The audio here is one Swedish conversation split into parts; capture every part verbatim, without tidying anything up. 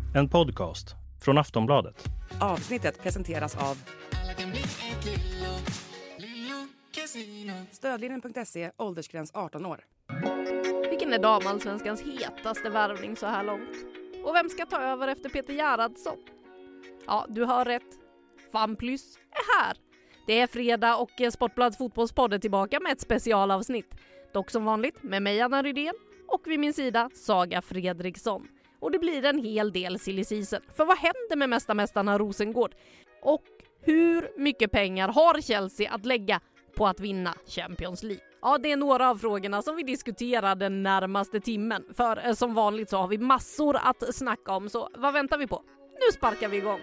En podcast från Aftonbladet. Avsnittet presenteras av Stödlinjen punkt se, åldersgräns arton år. Vilken är damallsvenskans hetaste värvning så här långt? Och vem ska ta över efter Peter Gerhardsson? Ja, du har rätt. FanPlus är här. Det är fredag och Sportbladets fotbollspodd är tillbaka med ett specialavsnitt. Dock som vanligt med mig Anna Rydén och vid min sida Saga Fredriksson. Och det blir en hel del silly season. För vad händer med mästarmästarna Rosengård? Och hur mycket pengar har Chelsea att lägga på att vinna Champions League? Ja, det är några av frågorna som vi diskuterar den närmaste timmen. För eh, som vanligt så har vi massor att snacka om. Så vad väntar vi på? Nu sparkar vi igång!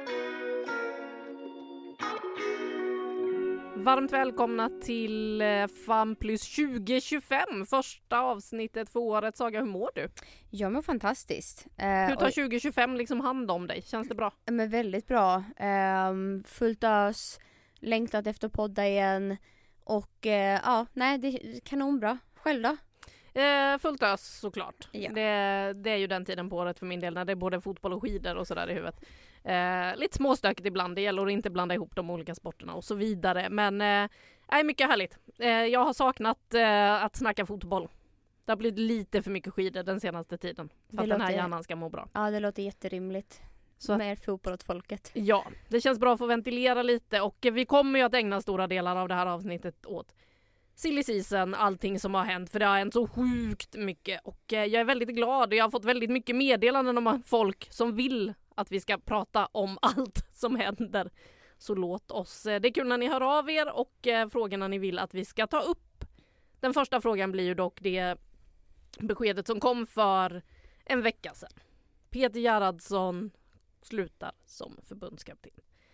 Varmt välkomna till FanPlus tjugo tjugofem, första avsnittet för året. Saga, hur mår du? Jag mår fantastiskt. Uh, hur tar tjugo tjugofem liksom hand om dig? Känns det bra? Men väldigt bra. Um, fullt ös, längtat efter podda igen. Och uh, ja, nej, det är kanonbra. Själv då? Uh, fullt ös såklart. Ja. Det, det är ju den tiden på året för min del när det är både fotboll och skidor och sådär i huvudet. Uh, lite småstökigt ibland, det gäller att inte blanda ihop de olika sporterna och så vidare. Men uh, är mycket härligt. Uh, jag har saknat uh, att snacka fotboll. Det har blivit lite för mycket skidor den senaste tiden. För det att låter, den här hjärnan ska må bra. Ja, det låter jätterimligt. Så mer fotboll åt folket. Ja, det känns bra att få ventilera lite. Och vi kommer ju att ägna stora delar av det här avsnittet åt silly season, allting som har hänt. För det har hänt så sjukt mycket. Och eh, jag är väldigt glad. Jag har fått väldigt mycket meddelanden om folk som vill att vi ska prata om allt som händer. Så låt oss. Det är kul när ni hör av er och eh, frågorna ni vill att vi ska ta upp. Den första frågan blir ju dock det beskedet som kom för en vecka sedan. Peter Gerhardsson slutar som förbundskapten.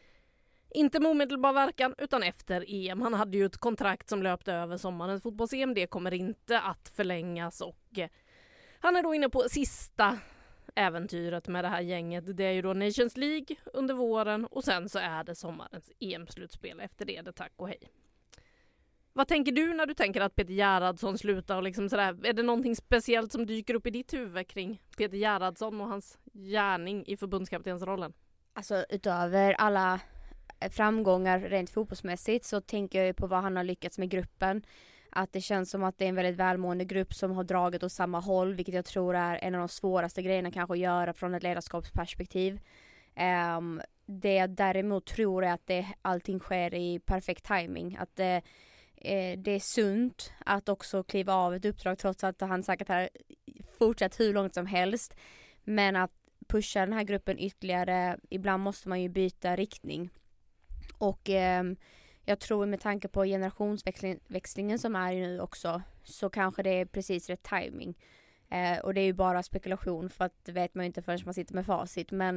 Inte med omedelbar verkan utan efter E M. Han hade ju ett kontrakt som löpte över sommarens fotbolls-E M. Det kommer inte att förlängas och eh, han är då inne på sista äventyret med det här gänget. Det är ju då Nations League under våren och sen så är det sommarens E M-slutspel. Efter det är det tack och hej. Vad tänker du när du tänker att Peter Gerhardsson slutar och liksom sådär? Är det någonting speciellt som dyker upp i ditt huvud kring Peter Gerhardsson och hans gärning i förbundskaptensrollen? Alltså utöver alla framgångar rent fotbollsmässigt så tänker jag ju på vad han har lyckats med gruppen. Att det känns som att det är en väldigt välmående grupp som har dragit åt samma håll, vilket jag tror är en av de svåraste grejerna kanske att göra från ett ledarskapsperspektiv. Um, det jag däremot tror är att det, allting sker i perfekt timing. Att det, eh, det är sunt att också kliva av ett uppdrag trots att han säkert har fortsatt hur långt som helst. Men att pusha den här gruppen ytterligare, ibland måste man ju byta riktning. Och eh, jag tror med tanke på generationsväxlingen som är nu också så kanske det är precis rätt timing. Eh, och det är ju bara spekulation för att det vet man ju inte förrän man sitter med facit. Men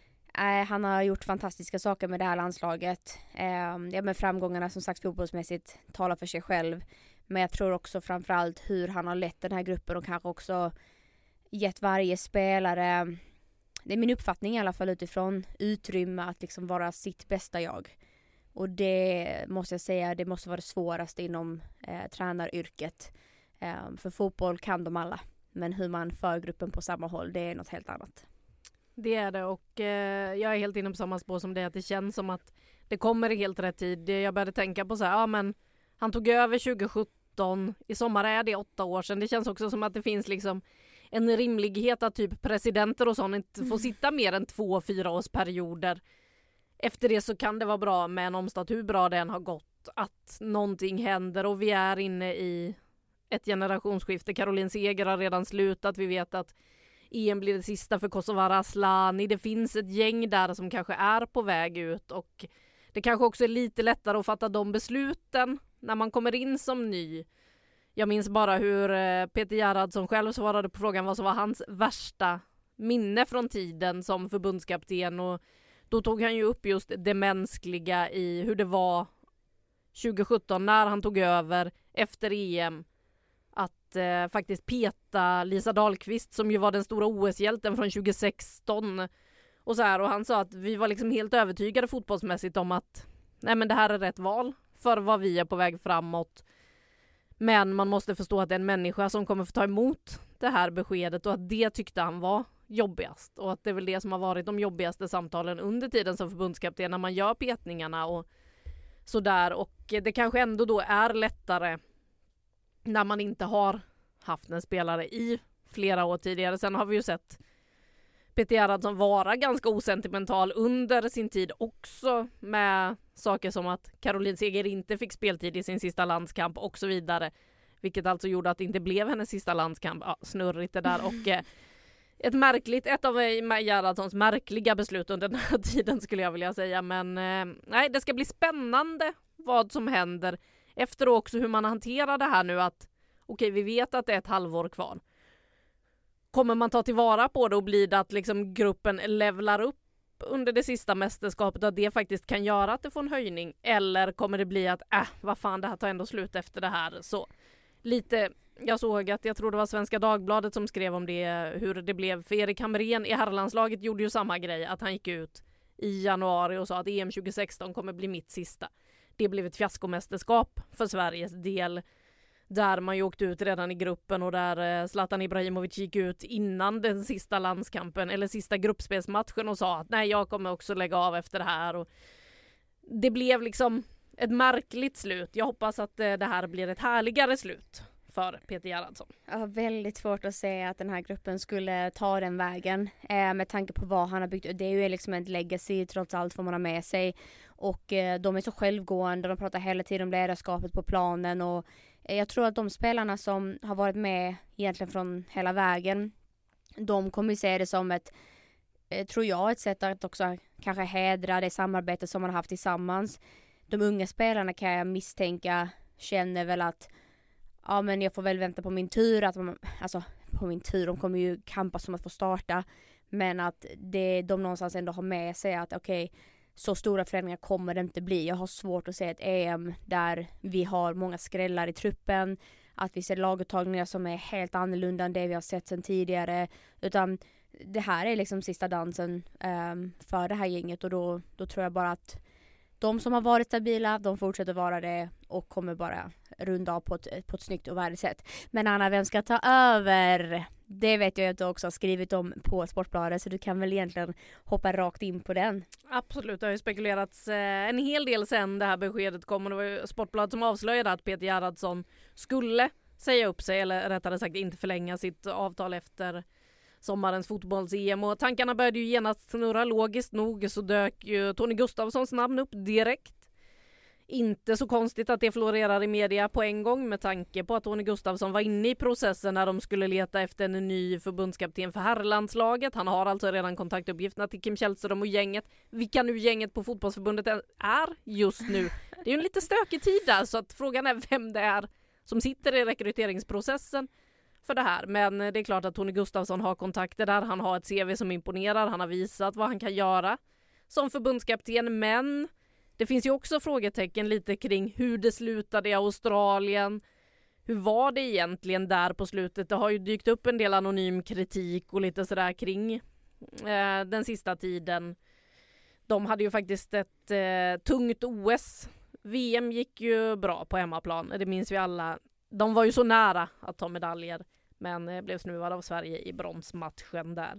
eh, han har gjort fantastiska saker med det här landslaget. Eh, ja, med framgångarna som sagt fotbollsmässigt talar för sig själv. Men jag tror också framförallt hur han har lett den här gruppen och kanske också gett varje spelare, det är min uppfattning i alla fall utifrån, utrymme att liksom vara sitt bästa jag. Och det måste jag säga, det måste vara det svåraste inom eh, tränaryrket. Eh, för fotboll kan de alla. Men hur man för gruppen på samma håll, det är något helt annat. Det är det och eh, jag är helt inne på samma spår som det. Att det känns som att det kommer i helt rätt tid. Jag började tänka på så här, ja men han tog över tjugo sjutton. I sommar är det åtta år sedan. Det känns också som att det finns liksom en rimlighet att typ presidenter och sånt inte får sitta mer än två, fyra års perioder. Efter det så kan det vara bra med en omstart, hur bra den har gått, att någonting händer och vi är inne i ett generationsskifte. Caroline Seger har redan slutat. Vi vet att E M blir det sista för Kosovare Asllani. Det finns ett gäng där som kanske är på väg ut och det kanske också är lite lättare att fatta de besluten när man kommer in som ny. Jag minns bara hur Peter Gerhardsson själv svarade på frågan vad som var hans värsta minne från tiden som förbundskapten och då tog han ju upp just det mänskliga i hur det var tjugo sjutton när han tog över efter E M att eh, faktiskt peta Lisa Dahlqvist som ju var den stora O S-hjälten från tjugo sexton och så här, och han sa att vi var liksom helt övertygade fotbollsmässigt om att nej men det här är rätt val för vad vi är på väg framåt. Men man måste förstå att det är en människa som kommer få ta emot det här beskedet och att det tyckte han var jobbigast. Och att det är väl det som har varit de jobbigaste samtalen under tiden som förbundskapten när man gör petningarna och sådär. Och det kanske ändå då är lättare när man inte har haft en spelare i flera år tidigare. Sen har vi ju sett Peter Gerhardsson vara ganska osentimental under sin tid också med saker som att Caroline Seger inte fick speltid i sin sista landskamp och så vidare. Vilket alltså gjorde att det inte blev hennes sista landskamp. Ja, snurrigt det där. Och eh, ett märkligt, ett av Gerhardssons märkliga beslut under den här tiden skulle jag vilja säga. Men eh, nej, det ska bli spännande vad som händer. Efter också hur man hanterar det här nu att okej, okay, vi vet att det är ett halvår kvar. Kommer man ta tillvara på det och blir det att liksom gruppen levlar upp under det sista mästerskapet och att det faktiskt kan göra att det får en höjning? Eller kommer det bli att äh, vad fan, det här tar ändå slut efter det här. Så lite, jag såg att jag tror det var Svenska Dagbladet som skrev om det, hur det blev för Erik Hamrén i herrlandslaget gjorde ju samma grej, att han gick ut i januari och sa att E M tjugo sexton kommer bli mitt sista. Det blev ett fiaskomästerskap för Sveriges del. Där man ju åkte ut redan i gruppen och där Zlatan Ibrahimovic gick ut innan den sista landskampen eller sista gruppspelsmatchen och sa att nej, jag kommer också lägga av efter det här. Och det blev liksom ett märkligt slut. Jag hoppas att det här blir ett härligare slut för Peter Gerhardsson. Jag har väldigt svårt att säga att den här gruppen skulle ta den vägen eh, med tanke på vad han har byggt. Det är ju liksom ett legacy trots allt får man ha med sig. Och eh, de är så självgående, de pratar hela tiden om ledarskapet på planen och eh, jag tror att de spelarna som har varit med egentligen från hela vägen, de kommer se det som ett, eh, tror jag, ett sätt att också kanske hedra det samarbete som man har haft tillsammans. De unga spelarna kan jag misstänka känner väl att ja, men jag får väl vänta på min tur. Att man, alltså på min tur, de kommer ju kampa som att få starta. Men att det, de någonstans ändå har med sig att okej, okay, så stora förändringar kommer det inte bli. Jag har svårt att se ett E M där vi har många skrällar i truppen. Att vi ser laguttagningar som är helt annorlunda än det vi har sett sedan tidigare. Utan det här är liksom sista dansen um, för det här gänget. Och då, då tror jag bara att de som har varit stabila, de fortsätter vara det och kommer bara runda av på ett, på ett snyggt och värdigt sätt. Men Anna, vem ska ta över? Det vet jag att du också har skrivit om på Sportbladet, så du kan väl egentligen hoppa rakt in på den. Absolut, det har ju spekulerats eh, en hel del sen det här beskedet kom. Det var ju Sportbladet som avslöjade att Peter Gerhardsson skulle säga upp sig, eller rättare sagt inte förlänga sitt avtal efter sommarens fotbolls-E M. Och tankarna började ju genast snurra. Logiskt nog så dök ju Tony Gustafssons namn upp direkt. Inte så konstigt att det florerar i media på en gång med tanke på att Tony Gustafsson var inne i processen när de skulle leta efter en ny förbundskapten för herrlandslaget. Han har alltså redan kontaktuppgifterna till Kim Källström och gänget. Vilka nu gänget på fotbollsförbundet är just nu. Det är ju en lite stökig tid där, så att frågan är vem det är som sitter i rekryteringsprocessen för det här. Men det är klart att Tony Gustafsson har kontakter där. Han har ett C V som imponerar. Han har visat vad han kan göra som förbundskapten, men det finns ju också frågetecken lite kring hur det slutade i Australien. Hur var det egentligen där på slutet? Det har ju dykt upp en del anonym kritik och lite sådär kring eh, den sista tiden. De hade ju faktiskt ett eh, tungt O S. V M gick ju bra på hemmaplan, det minns vi alla. De var ju så nära att ta medaljer, men eh, blev snuvade av Sverige i bronsmatchen där.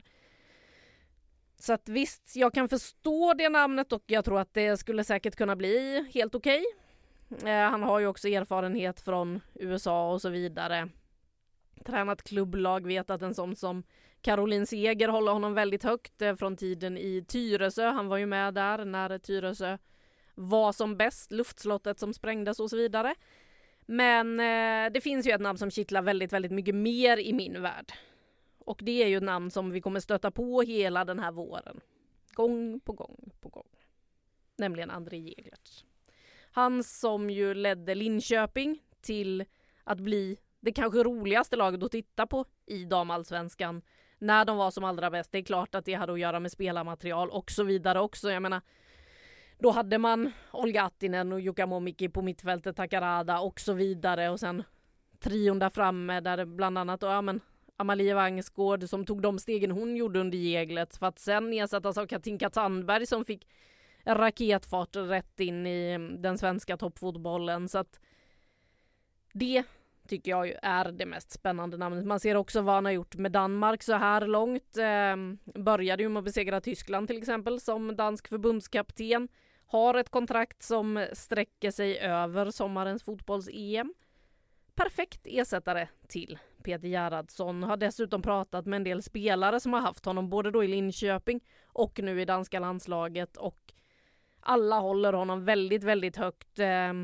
Så att visst, jag kan förstå det namnet och jag tror att det skulle säkert kunna bli helt okej. Okay. Eh, han har ju också erfarenhet från U S A och så vidare. Tränat klubblag, vet att en sån som Caroline Seger håller honom väldigt högt eh, från tiden i Tyresö. Han var ju med där när Tyresö var som bäst, luftslottet som sprängdes och så vidare. Men eh, det finns ju ett namn som kittlar väldigt, väldigt mycket mer i min värld. Och det är ju ett namn som vi kommer stöta på hela den här våren. Gång på gång på gång. Nämligen André Jägertz. Han som ju ledde Linköping till att bli det kanske roligaste laget att titta på i damallsvenskan när de var som allra bäst. Det är klart att det hade att göra med spelarmaterial och så vidare också. Jag menar, då hade man Olga Attinen och Jukka Momiki på mittfältet, Takarada och så vidare. Och sen trion där framme där bland annat, ja men Amalia Vangsgård som tog de stegen hon gjorde under Jäglet för att sen ersättas av Katinka Tandberg som fick raketfart rätt in i den svenska toppfotbollen. Så att det tycker jag ju är det mest spännande namnet. Man ser också vad han har gjort med Danmark så här långt. Eh, började ju med att besegra Tyskland till exempel som dansk förbundskapten. Har ett kontrakt som sträcker sig över sommarens fotbolls-E M. Perfekt ersättare till Peter Gerhardsson. Har dessutom pratat med en del spelare som har haft honom både då i Linköping och nu i danska landslaget. Och alla håller honom väldigt, väldigt högt. Eh,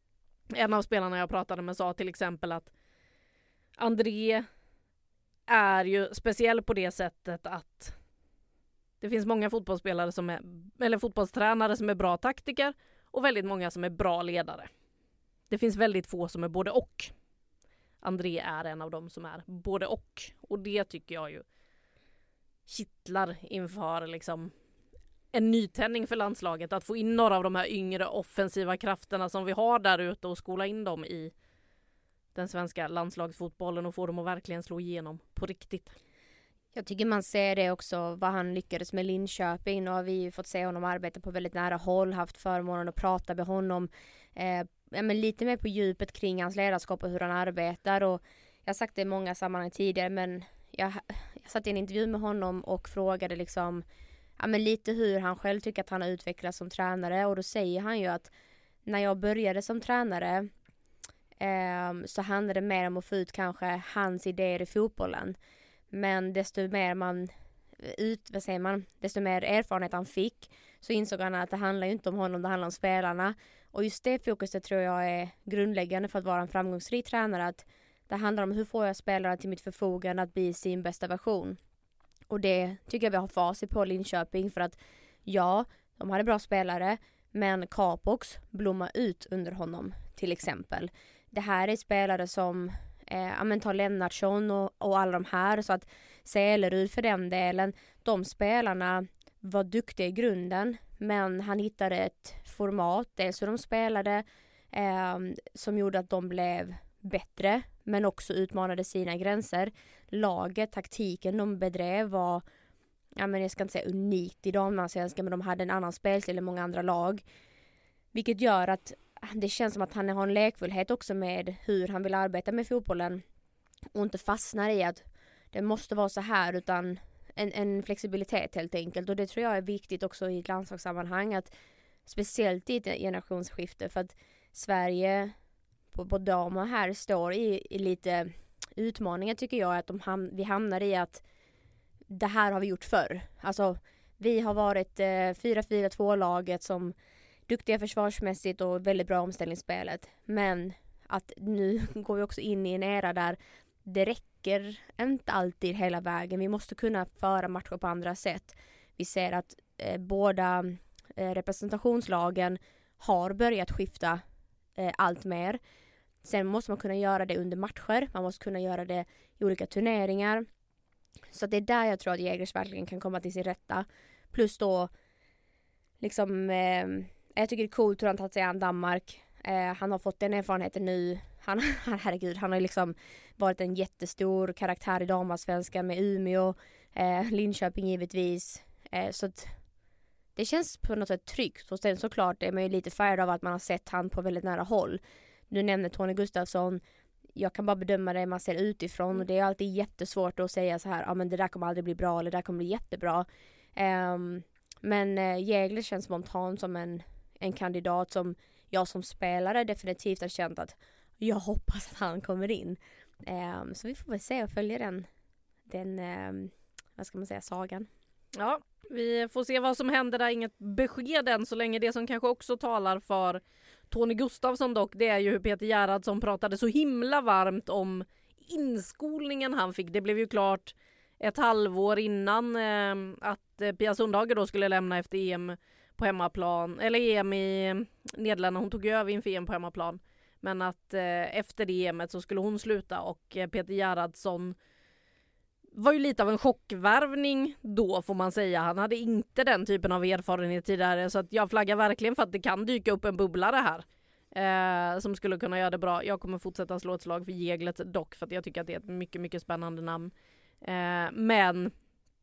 en av spelarna jag pratade med sa till exempel att André är ju speciell på det sättet att det finns många fotbollsspelare som är, eller fotbollstränare som är bra taktiker och väldigt många som är bra ledare. Det finns väldigt få som är både och. André är en av dem som är både och. Och det tycker jag ju kittlar inför liksom en nytändning för landslaget. Att få in några av de här yngre offensiva krafterna som vi har där ute och skola in dem i den svenska landslagsfotbollen och få dem att verkligen slå igenom på riktigt. Jag tycker man ser det också vad han lyckades med Linköping. Nu har vi ju fått se honom arbeta på väldigt nära håll, haft förmånen att prata med honom eh, ja, men lite mer på djupet kring hans ledarskap och hur han arbetar. Och jag har sagt det i många sammanhang tidigare, men jag, jag satt i en intervju med honom och frågade liksom, ja, men lite hur han själv tycker att han har utvecklats som tränare. Och då säger han ju att när jag började som tränare eh, så handlade det mer om att få ut kanske hans idéer i fotbollen. Men desto mer man ut, vad säger man, desto mer erfarenhet han fick så insåg han att det handlar ju inte om honom, det handlar om spelarna. Och just det fokuset tror jag är grundläggande för att vara en framgångsrik tränare. Att det handlar om hur får jag spelarna till mitt förfogande att bli sin bästa version. Och det tycker jag vi har facit på Linköping, för att ja, de hade bra spelare, men Capox blommar ut under honom till exempel. Det här är spelare som Eh, ja, men ta Lennartsson och, och alla de här, så att Sälerud för den delen, de spelarna var duktiga i grunden, men han hittade ett format, dels hur de spelade eh, som gjorde att de blev bättre, men också utmanade sina gränser. Laget, taktiken de bedrev var, ja, men jag ska inte säga unikt i damallsvenskan, men de hade en annan spelstil än många andra lag, vilket gör att det känns som att han har en lekfullhet också med hur han vill arbeta med fotbollen och inte fastnar i att det måste vara så här, utan en, en flexibilitet helt enkelt. Och det tror jag är viktigt också i ett landslagssammanhang, att speciellt i ett generationsskifte, för att Sverige på, på damer här står i, i lite utmaningar tycker jag, att de ham- vi hamnar i att det här har vi gjort förr. Alltså vi har varit eh, fyra fyra två-laget som duktiga försvarsmässigt och väldigt bra omställningsspelet. Men att nu går vi också in i en era där det räcker inte alltid hela vägen. Vi måste kunna föra matcher på andra sätt. Vi ser att eh, båda eh, representationslagen har börjat skifta eh, allt mer. Sen måste man kunna göra det under matcher. Man måste kunna göra det i olika turneringar. Så det är där jag tror att Jägers verkligen kan komma till sin rätta. Plus då liksom... Eh, Jag tycker det är coolt hur han tagit sig an Danmark. Eh, han har fått den erfarenheten nu. Han, herregud, han har liksom varit en jättestor karaktär i damallsvenskan med Umeå, eh, Linköping givetvis. Eh, så att det känns på något sätt tryggt. Och sen såklart är man ju lite färd av att man har sett han på väldigt nära håll. Du nämner Tony Gustafsson. Jag kan bara bedöma det man ser utifrån. Och det är alltid jättesvårt att säga så här, ja, men det där kommer aldrig bli bra eller det där kommer bli jättebra. Eh, men eh, Jägler känns spontant som en en kandidat som jag som spelare definitivt har känt att jag hoppas att han kommer in. Um, så vi får väl se och följa den, den um, vad ska man säga, sagan. Ja, vi får se vad som händer där. Inget besked än så länge. Det som kanske också talar för Tony Gustafsson dock, det är ju hur Peter Gerhardsson pratade så himla varmt om inskolningen han fick. Det blev ju klart ett halvår innan eh, att eh, Pia Sundhage då skulle lämna efter E M på hemmaplan, eller E M i Nederländerna. Hon tog ju över inför E M på hemmaplan. Men att eh, efter det E M:et så skulle hon sluta, och eh, Peter Gerhardsson var ju lite av en chockvärvning då, får man säga. Han hade inte den typen av erfarenhet tidigare, så att jag flaggar verkligen för att det kan dyka upp en bubblare här eh, som skulle kunna göra det bra. Jag kommer fortsätta slå ett slag för Jäglet dock, för att jag tycker att det är ett mycket, mycket spännande namn. Eh, men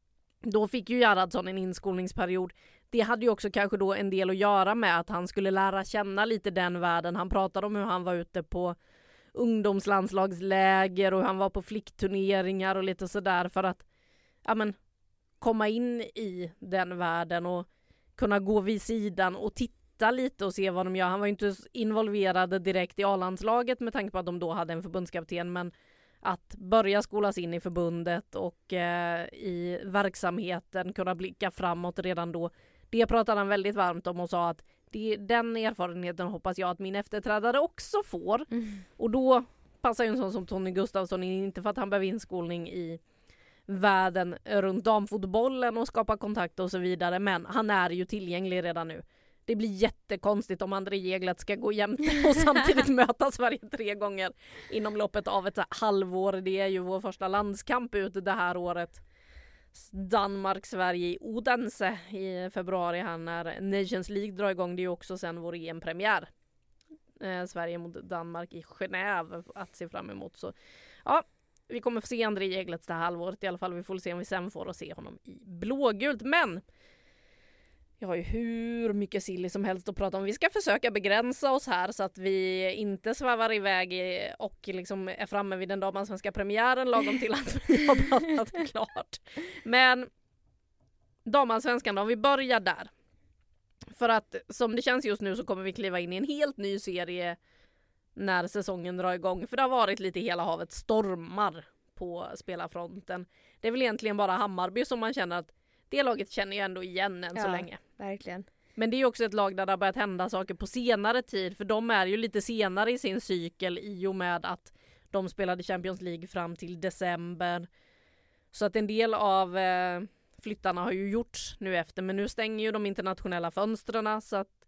då fick ju Gerhardsson en inskolningsperiod. Det hade ju också kanske då en del att göra med att han skulle lära känna lite den världen. Han pratade om hur han var ute på ungdomslandslagsläger och han var på flickturneringar och lite sådär för att ja, men, komma in i den världen och kunna gå vid sidan och titta lite och se vad de gör. Han var ju inte involverad direkt i A-landslaget med tanke på att de då hade en förbundskapten, men att börja skolas in i förbundet och eh, i verksamheten, kunna blicka framåt redan då. Det pratade han väldigt varmt om och sa att det, den erfarenheten hoppas jag att min efterträdare också får. Mm. Och då passar ju en sån som Tony Gustafsson in, inte för att han behöver inskolning i världen runt damfotbollen och skapa kontakt och så vidare, men han är ju tillgänglig redan nu. Det blir jättekonstigt om André Jäglet ska gå jämte och samtidigt möta Sverige tre gånger inom loppet av ett halvår. Det är ju vår första landskamp ut det här året. Danmark-Sverige i Odense i februari här när Nations League drar igång. Det är ju också sen vår E M-premiär. Eh, Sverige mot Danmark i Genève att se fram emot. Så ja, vi kommer få se André Jäglets det här halvåret i alla fall. Vi får se om vi sen får att se honom i blågult. Men jag har ju hur mycket silly som helst att prata om. Vi ska försöka begränsa oss här så att vi inte svävar iväg och liksom är framme vid den damallsvenska premiären lagom till att vi har pratat klart. Men damallsvenskan då, om vi börjar där. För att som det känns just nu så kommer vi kliva in i en helt ny serie när säsongen drar igång. För det har varit lite hela havet stormar på spelarfronten. Det är väl egentligen bara Hammarby som man känner att det laget känner jag ändå igen än ja, så länge. Verkligen. Men det är också ett lag där det har börjat hända saker på senare tid. För de är ju lite senare i sin cykel i och med att de spelade Champions League fram till december. Så att en del av eh, flyttarna har ju gjorts nu efter. Men nu stänger ju de internationella fönstren så att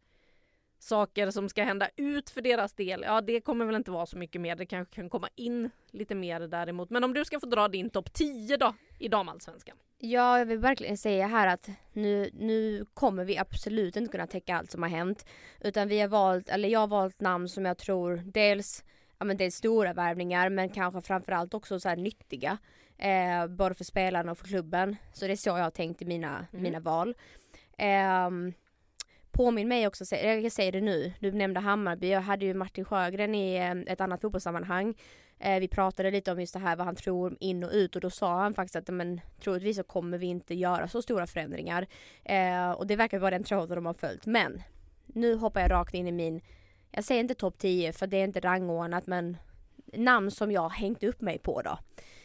saker som ska hända ut för deras del, ja det kommer väl inte vara så mycket mer. Det kanske kan komma in lite mer däremot. Men om du ska få dra din topp tio då i damallsvenskan. Ja, jag vill verkligen säga här att nu, nu kommer vi absolut inte kunna täcka allt som har hänt. Utan vi har valt, eller jag har valt namn som jag tror dels, ja men dels stora värvningar men kanske framförallt också så här nyttiga. Eh, både för spelarna och för klubben. Så det är så jag har tänkt i mina, mm. mina val. Eh, påminn mig också, jag säger det nu, du nämnde Hammarby. Jag hade ju Martin Sjögren i ett annat fotbollssammanhang. Eh, vi pratade lite om just det här, vad han tror in och ut. Och då sa han faktiskt att men, troligtvis så kommer vi inte göra så stora förändringar. Eh, och det verkar vara den tråden de har följt. Men nu hoppar jag rakt in i min, jag säger inte topp tio för det är inte rangordnat, men namn som jag har hängt upp mig på då.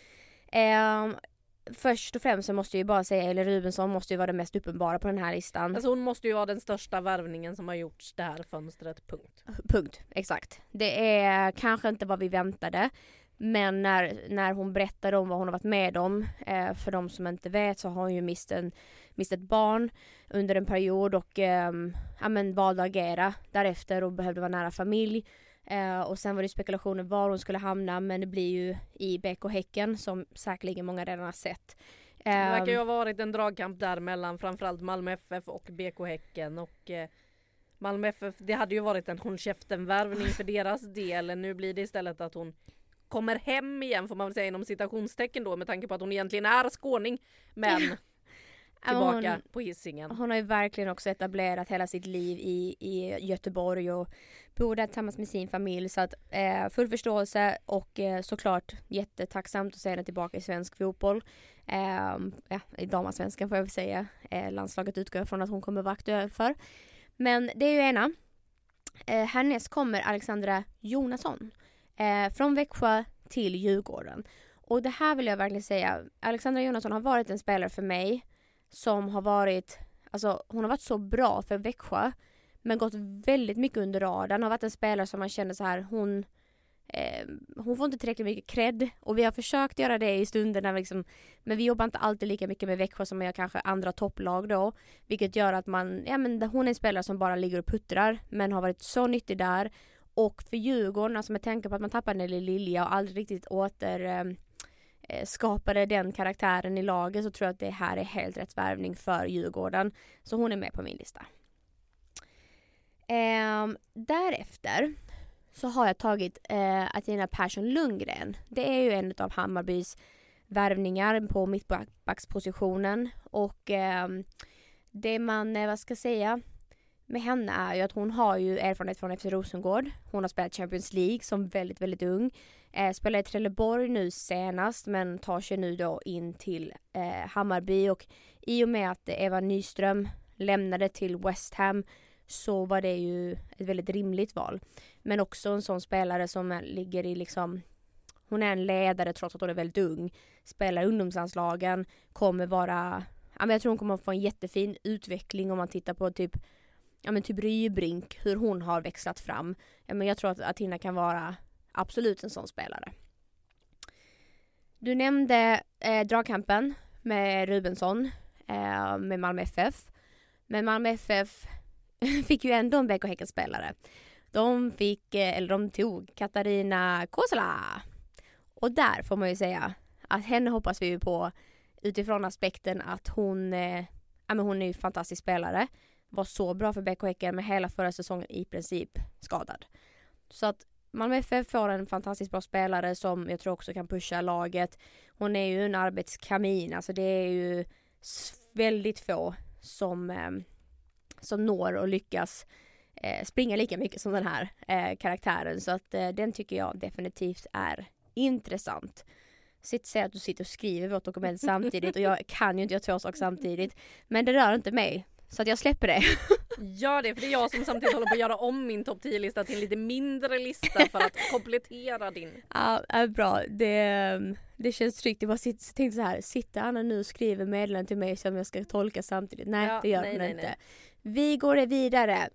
Eh, Först och främst så måste jag ju bara säga Elin Rubensson måste ju vara det mest uppenbara på den här listan. Alltså hon måste ju vara den största värvningen som har gjorts det här fönstret, punkt. Punkt, exakt. Det är kanske inte vad vi väntade. Men när, när hon berättade om vad hon har varit med om, eh, för de som inte vet så har hon ju mist, en, mist ett barn under en period och eh, ja, men valde att agera därefter och behövde vara nära familj. Uh, och sen var det spekulationer var hon skulle hamna, men det blir ju i B K Häcken som säkerligen många redan har sett. Uh, det verkar ju ha varit en dragkamp där mellan framförallt Malmö F F och B K Häcken och uh, Malmö F F, det hade ju varit en håll käften-värvning för deras del. Nu blir det istället att hon kommer hem igen, får man väl säga inom citationstecken då, med tanke på att hon egentligen är skåning, men tillbaka hon, på Hisingen. Hon har ju verkligen också etablerat hela sitt liv i, i Göteborg och bor där tillsammans med sin familj. Så att eh, full förståelse och eh, såklart jättetacksamt att se henne tillbaka i svensk fotboll. Eh, ja, i damallsvenskan får jag väl säga. Eh, landslaget utgår från att hon kommer vara aktuell för. Men det är ju ena. Eh, härnäst kommer Alexandra Jonasson. Eh, från Växjö till Djurgården. Och det här vill jag verkligen säga. Alexandra Jonasson har varit en spelare för mig som har varit, alltså hon har varit så bra för Växjö men gått väldigt mycket under radarn. Har varit en spelare som man känner så här, hon eh, hon får inte tillräckligt mycket cred och vi har försökt göra det i stunderna liksom, men vi jobbar inte alltid lika mycket med Växjö som med kanske andra topplag då, vilket gör att man, ja men hon är en spelare som bara ligger och puttrar men har varit så nyttig där. Och för Djurgården, alltså med tanke på att man tappade Nelly Lilja och aldrig riktigt åter eh, skapade den karaktären i laget, så tror jag att det här är helt rätt värvning för Djurgården. Så hon är med på min lista. Eh, därefter så har jag tagit eh, Athena Persson Lundgren. Det är ju en av Hammarbys värvningar på mittbackspositionen. Och eh, det man, vad ska jag säga, med henne är ju att hon har ju erfarenhet från F C Rosengård. Hon har spelat Champions League som väldigt, väldigt ung. Eh, spelar i Trelleborg nu senast men tar sig nu då in till eh, Hammarby. Och i och med att Eva Nyström lämnade till West Ham så var det ju ett väldigt rimligt val. Men också en sån spelare som ligger i liksom... Hon är en ledare trots att hon är väldigt ung. Spelar ungdomslandslagen. Kommer vara... Ja, men jag tror hon kommer få en jättefin utveckling om man tittar på typ... Ja, men typ Rybrink. Hur hon har växlat fram. Ja, men jag tror att Athina kan vara absolut en sån spelare. Du nämnde eh, dragkampen med Rubensson. Eh, med Malmö F F. Men Malmö F F fick ju ändå en B K Häcken-spelare. De fick, eller de tog Katarina Kosala. Och där får man ju säga att henne hoppas vi ju på utifrån aspekten att hon, eh, ja, men hon är ju en fantastisk spelare. Var så bra för B K Häcken med hela förra säsongen i princip skadad. Så att Malmö F F får en fantastiskt bra spelare som jag tror också kan pusha laget. Hon är ju en arbetskamin, alltså det är ju väldigt få som, eh, som når och lyckas eh, springa lika mycket som den här eh, karaktären. Så att eh, den tycker jag definitivt är intressant. Sitt säger att du sitter och skriver vårt dokument samtidigt och jag kan ju inte göra två saker samtidigt. Men det rör inte mig. Så att jag släpper det. Gör det, för det är jag som samtidigt håller på att göra om min topp tio-lista till en lite mindre lista för att komplettera din. Ja, är bra. Det, det känns tryggt. Jag bara sitter, jag tänkte så här, sitter Anna nu och skriver meddelanden till mig som jag ska tolka samtidigt? Nej, ja, det gör nej, hon nej, inte. Nej. Vi går vidare.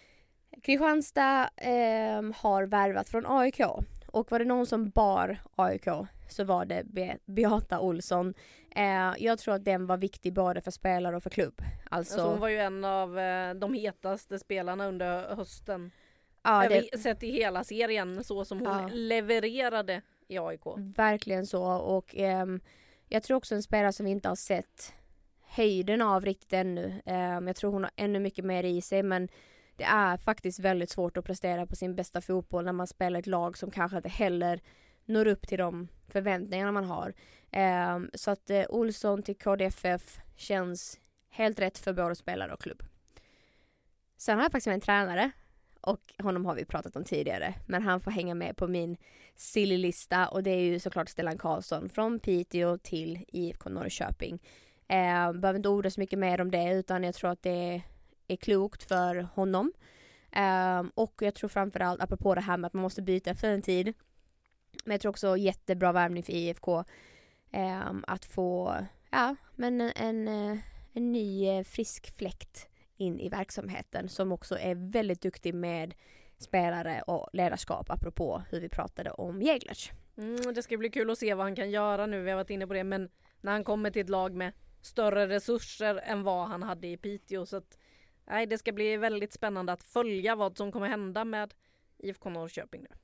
Kristianstad eh, har värvat från A I K. Och var det någon som bar A I K så var det Be- Beata Olsson. Eh, jag tror att den var viktig både för spelare och för klubb. Alltså, alltså hon var ju en av eh, de hetaste spelarna under hösten. Ja, det... Vi sett i hela serien så som hon ja. levererade i A I K. Verkligen så. Och ehm, jag tror också en spelare som vi inte har sett höjden av riktigt ännu. Ehm, jag tror hon har ännu mycket mer i sig, men det är faktiskt väldigt svårt att prestera på sin bästa fotboll när man spelar ett lag som kanske inte heller når upp till de förväntningarna man har. Um, så att uh, Olsson till K D F F känns helt rätt för både spelare och klubb. Sen har jag faktiskt en tränare och honom har vi pratat om tidigare, men han får hänga med på min silly-lista och det är ju såklart Stellan Karlsson från Piteå till I F K Norrköping. Uh, behöver inte orda så mycket mer om det, utan jag tror att det är klokt för honom. Um, och jag tror framförallt, apropå det här med att man måste byta efter en tid, men jag tror också jättebra värvning för I F K um, att få ja, men en, en, en ny frisk fläkt in i verksamheten som också är väldigt duktig med spelare och ledarskap, apropå hur vi pratade om Jäglers. Mm, det ska bli kul att se vad han kan göra nu, vi har varit inne på det, men när han kommer till ett lag med större resurser än vad han hade i Piteå, så att nej, det ska bli väldigt spännande att följa vad som kommer hända med I F K Norrköping nu.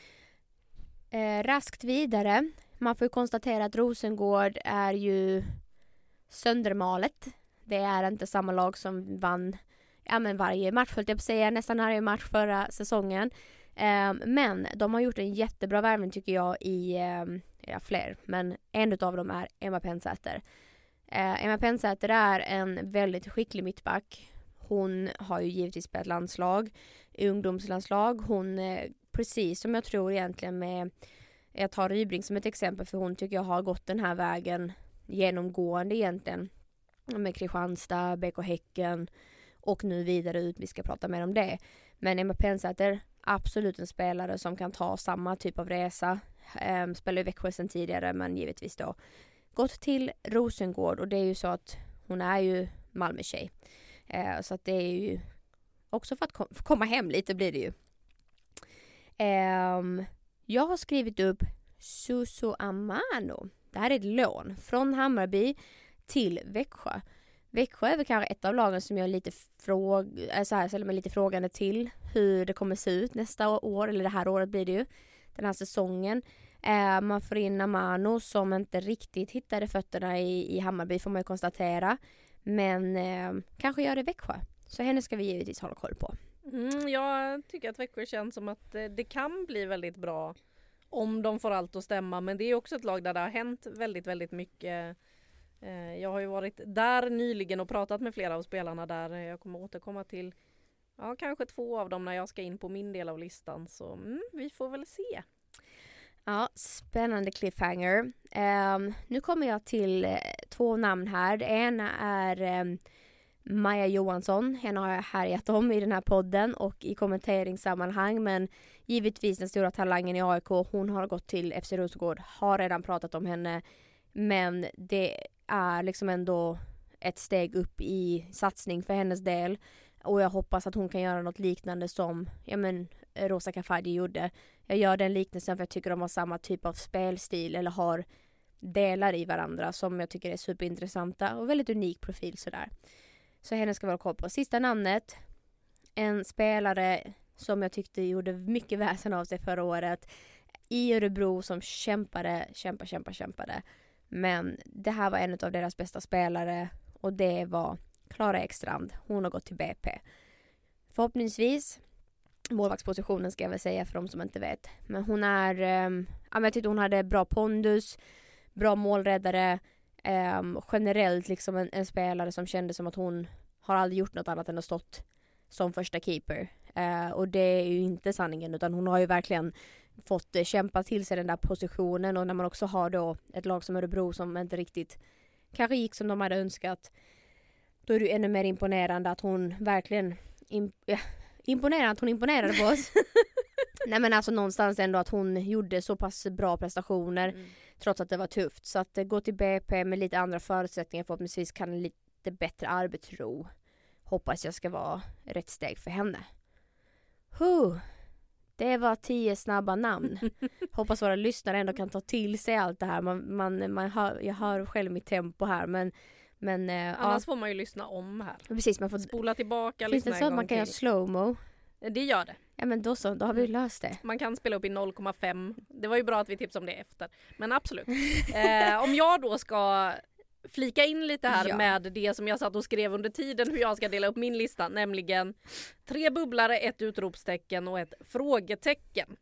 Eh, raskt vidare. Man får ju konstatera att Rosengård är ju söndermalet. Det är inte samma lag som vann ja, men varje match, höll jag på att säga, nästan varje match förra säsongen. Eh, men de har gjort en jättebra värvning tycker jag i eh, ja, fler, men en av dem är Emma Pensäter. Eh, Emma Pensäter är en väldigt skicklig mittback. Hon har ju givetvis spelat landslag, ungdomslandslag. Hon, eh, precis som jag tror egentligen med, jag tar Rybrink som ett exempel, för hon tycker jag har gått den här vägen genomgående egentligen. Med Kristianstad, B K Häcken och nu vidare ut, vi ska prata mer om det. Men Emma Pensäter, absolut en spelare som kan ta samma typ av resa. Eh, spelar i Växjö sedan tidigare, men givetvis då gått till Rosengård, och det är ju så att hon är ju Malmö-tjej. Eh, så att det är ju också för att kom- för komma hem lite blir det ju. Eh, jag har skrivit upp Suso Amano. Det här är ett lån från Hammarby till Växjö. Växjö är väl kanske ett av lagen som jag lite fråg- äh, så här, ställer mig lite frågande till hur det kommer se ut nästa år, eller det här året blir det ju, den här säsongen. Eh, man får in Amano som inte riktigt hittade fötterna i, i Hammarby, får man ju konstatera. Men eh, kanske gör det Växjö. Så henne ska vi givetvis hålla koll på. Mm, jag tycker att Växjö känns som att eh, det kan bli väldigt bra om de får allt att stämma. Men det är också ett lag där det har hänt väldigt, väldigt mycket. Eh, jag har ju varit där nyligen och pratat med flera av spelarna där. Jag kommer återkomma till Ja, kanske två av dem när jag ska in på min del av listan. Så mm, vi får väl se. Ja, spännande cliffhanger. Um, nu kommer jag till uh, två namn här. Det ena är um, Maja Johansson. Henne har jag härjat om i den här podden och i kommenteringssammanhang. Men givetvis den stora talangen i A I K. Hon har gått till F C Rosengård. Har redan pratat om henne. Men det är liksom ändå ett steg upp i satsning för hennes del. Och jag hoppas att hon kan göra något liknande som ja, men, Rosa Kafaji gjorde. Jag gör den liknelsen för jag tycker de har samma typ av spelstil eller har delar i varandra som jag tycker är superintressanta och väldigt unik profil sådär. Så henne ska vara koll på. Sista namnet, en spelare som jag tyckte gjorde mycket väsen av sig förra året i Örebro som kämpade, kämpade, kämpade, kämpade. Men det här var en av deras bästa spelare och det var Klara Ekstrand. Hon har gått till B P. Förhoppningsvis målvaktspositionen ska jag väl säga för de som inte vet. Men hon är, um, jag tyckte hon hade bra pondus, bra målräddare, um, generellt liksom en, en spelare som kände som att hon har aldrig gjort något annat än att stått som första keeper. Uh, och det är ju inte sanningen utan hon har ju verkligen fått uh, kämpa till sig den där positionen och när man också har då ett lag som Örebro som inte riktigt kanske gick som de hade önskat, då är det ännu mer imponerande att hon verkligen imp- ja, imponerande att hon imponerade på oss. Nej men alltså någonstans ändå att hon gjorde så pass bra prestationer mm. trots att det var tufft. Så att gå till B P med lite andra förutsättningar förhoppningsvis kan en lite bättre arbetsro. Hoppas jag ska vara rätt steg för henne. Huh. Det var tio snabba namn. Hoppas våra lyssnare ändå kan ta till sig allt det här. Man, man, man hör, jag hör själv mitt tempo här men Men, eh, annars ja. får man ju lyssna om här. Precis, man får spola tillbaka. Finns det så att man kan göra slow-mo? Det gör det. Ja men då så, då har vi löst det. Man kan spela upp i noll komma fem. Det var ju bra att vi tipsade om det efter. Men absolut. eh, om jag då ska flika in lite här ja. med det som jag satt och skrev under tiden hur jag ska dela upp min lista. Nämligen tre bubblare, ett utropstecken och ett frågetecken.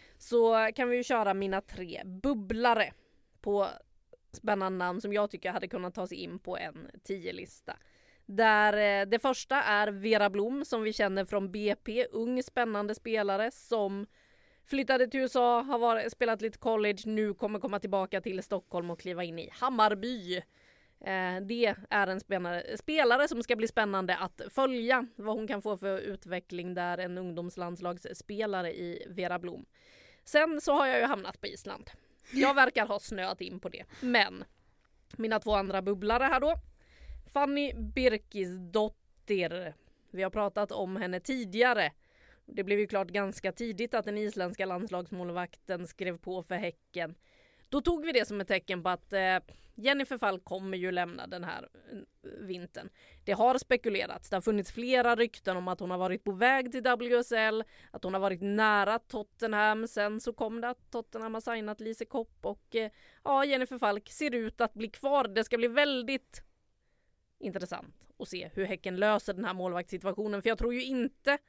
Så kan vi ju köra mina tre bubblare på spännande namn som jag tycker hade kunnat ta sig in på en tio-lista. Där det första är Vera Blom som vi känner från B P. Ung spännande spelare som flyttade till U S A, har varit, spelat lite college, nu kommer komma tillbaka till Stockholm och kliva in i Hammarby. Eh, det är en spelare, spelare som ska bli spännande att följa vad hon kan få för utveckling där, en ungdomslandslagsspelare i Vera Blom. Sen så har jag ju hamnat på Island. Jag verkar ha snöat in på det. Men mina två andra bubblare här då. Fanny Birkisdottir. Vi har pratat om henne tidigare. Det blev ju klart ganska tidigt att den isländska landslagsmålvakten skrev på för Häcken. Då tog vi det som ett tecken på att eh, Jennifer Falk kommer ju lämna den här vintern. Det har spekulerats. Det har funnits flera rykten om att hon har varit på väg till W S L. Att hon har varit nära Tottenham. Sen så kom det att Tottenham har signat Lise Kopp. Och eh, ja, Jennifer Falk ser ut att bli kvar. Det ska bli väldigt intressant att se hur Häcken löser den här målvaktssituationen. För jag tror ju inte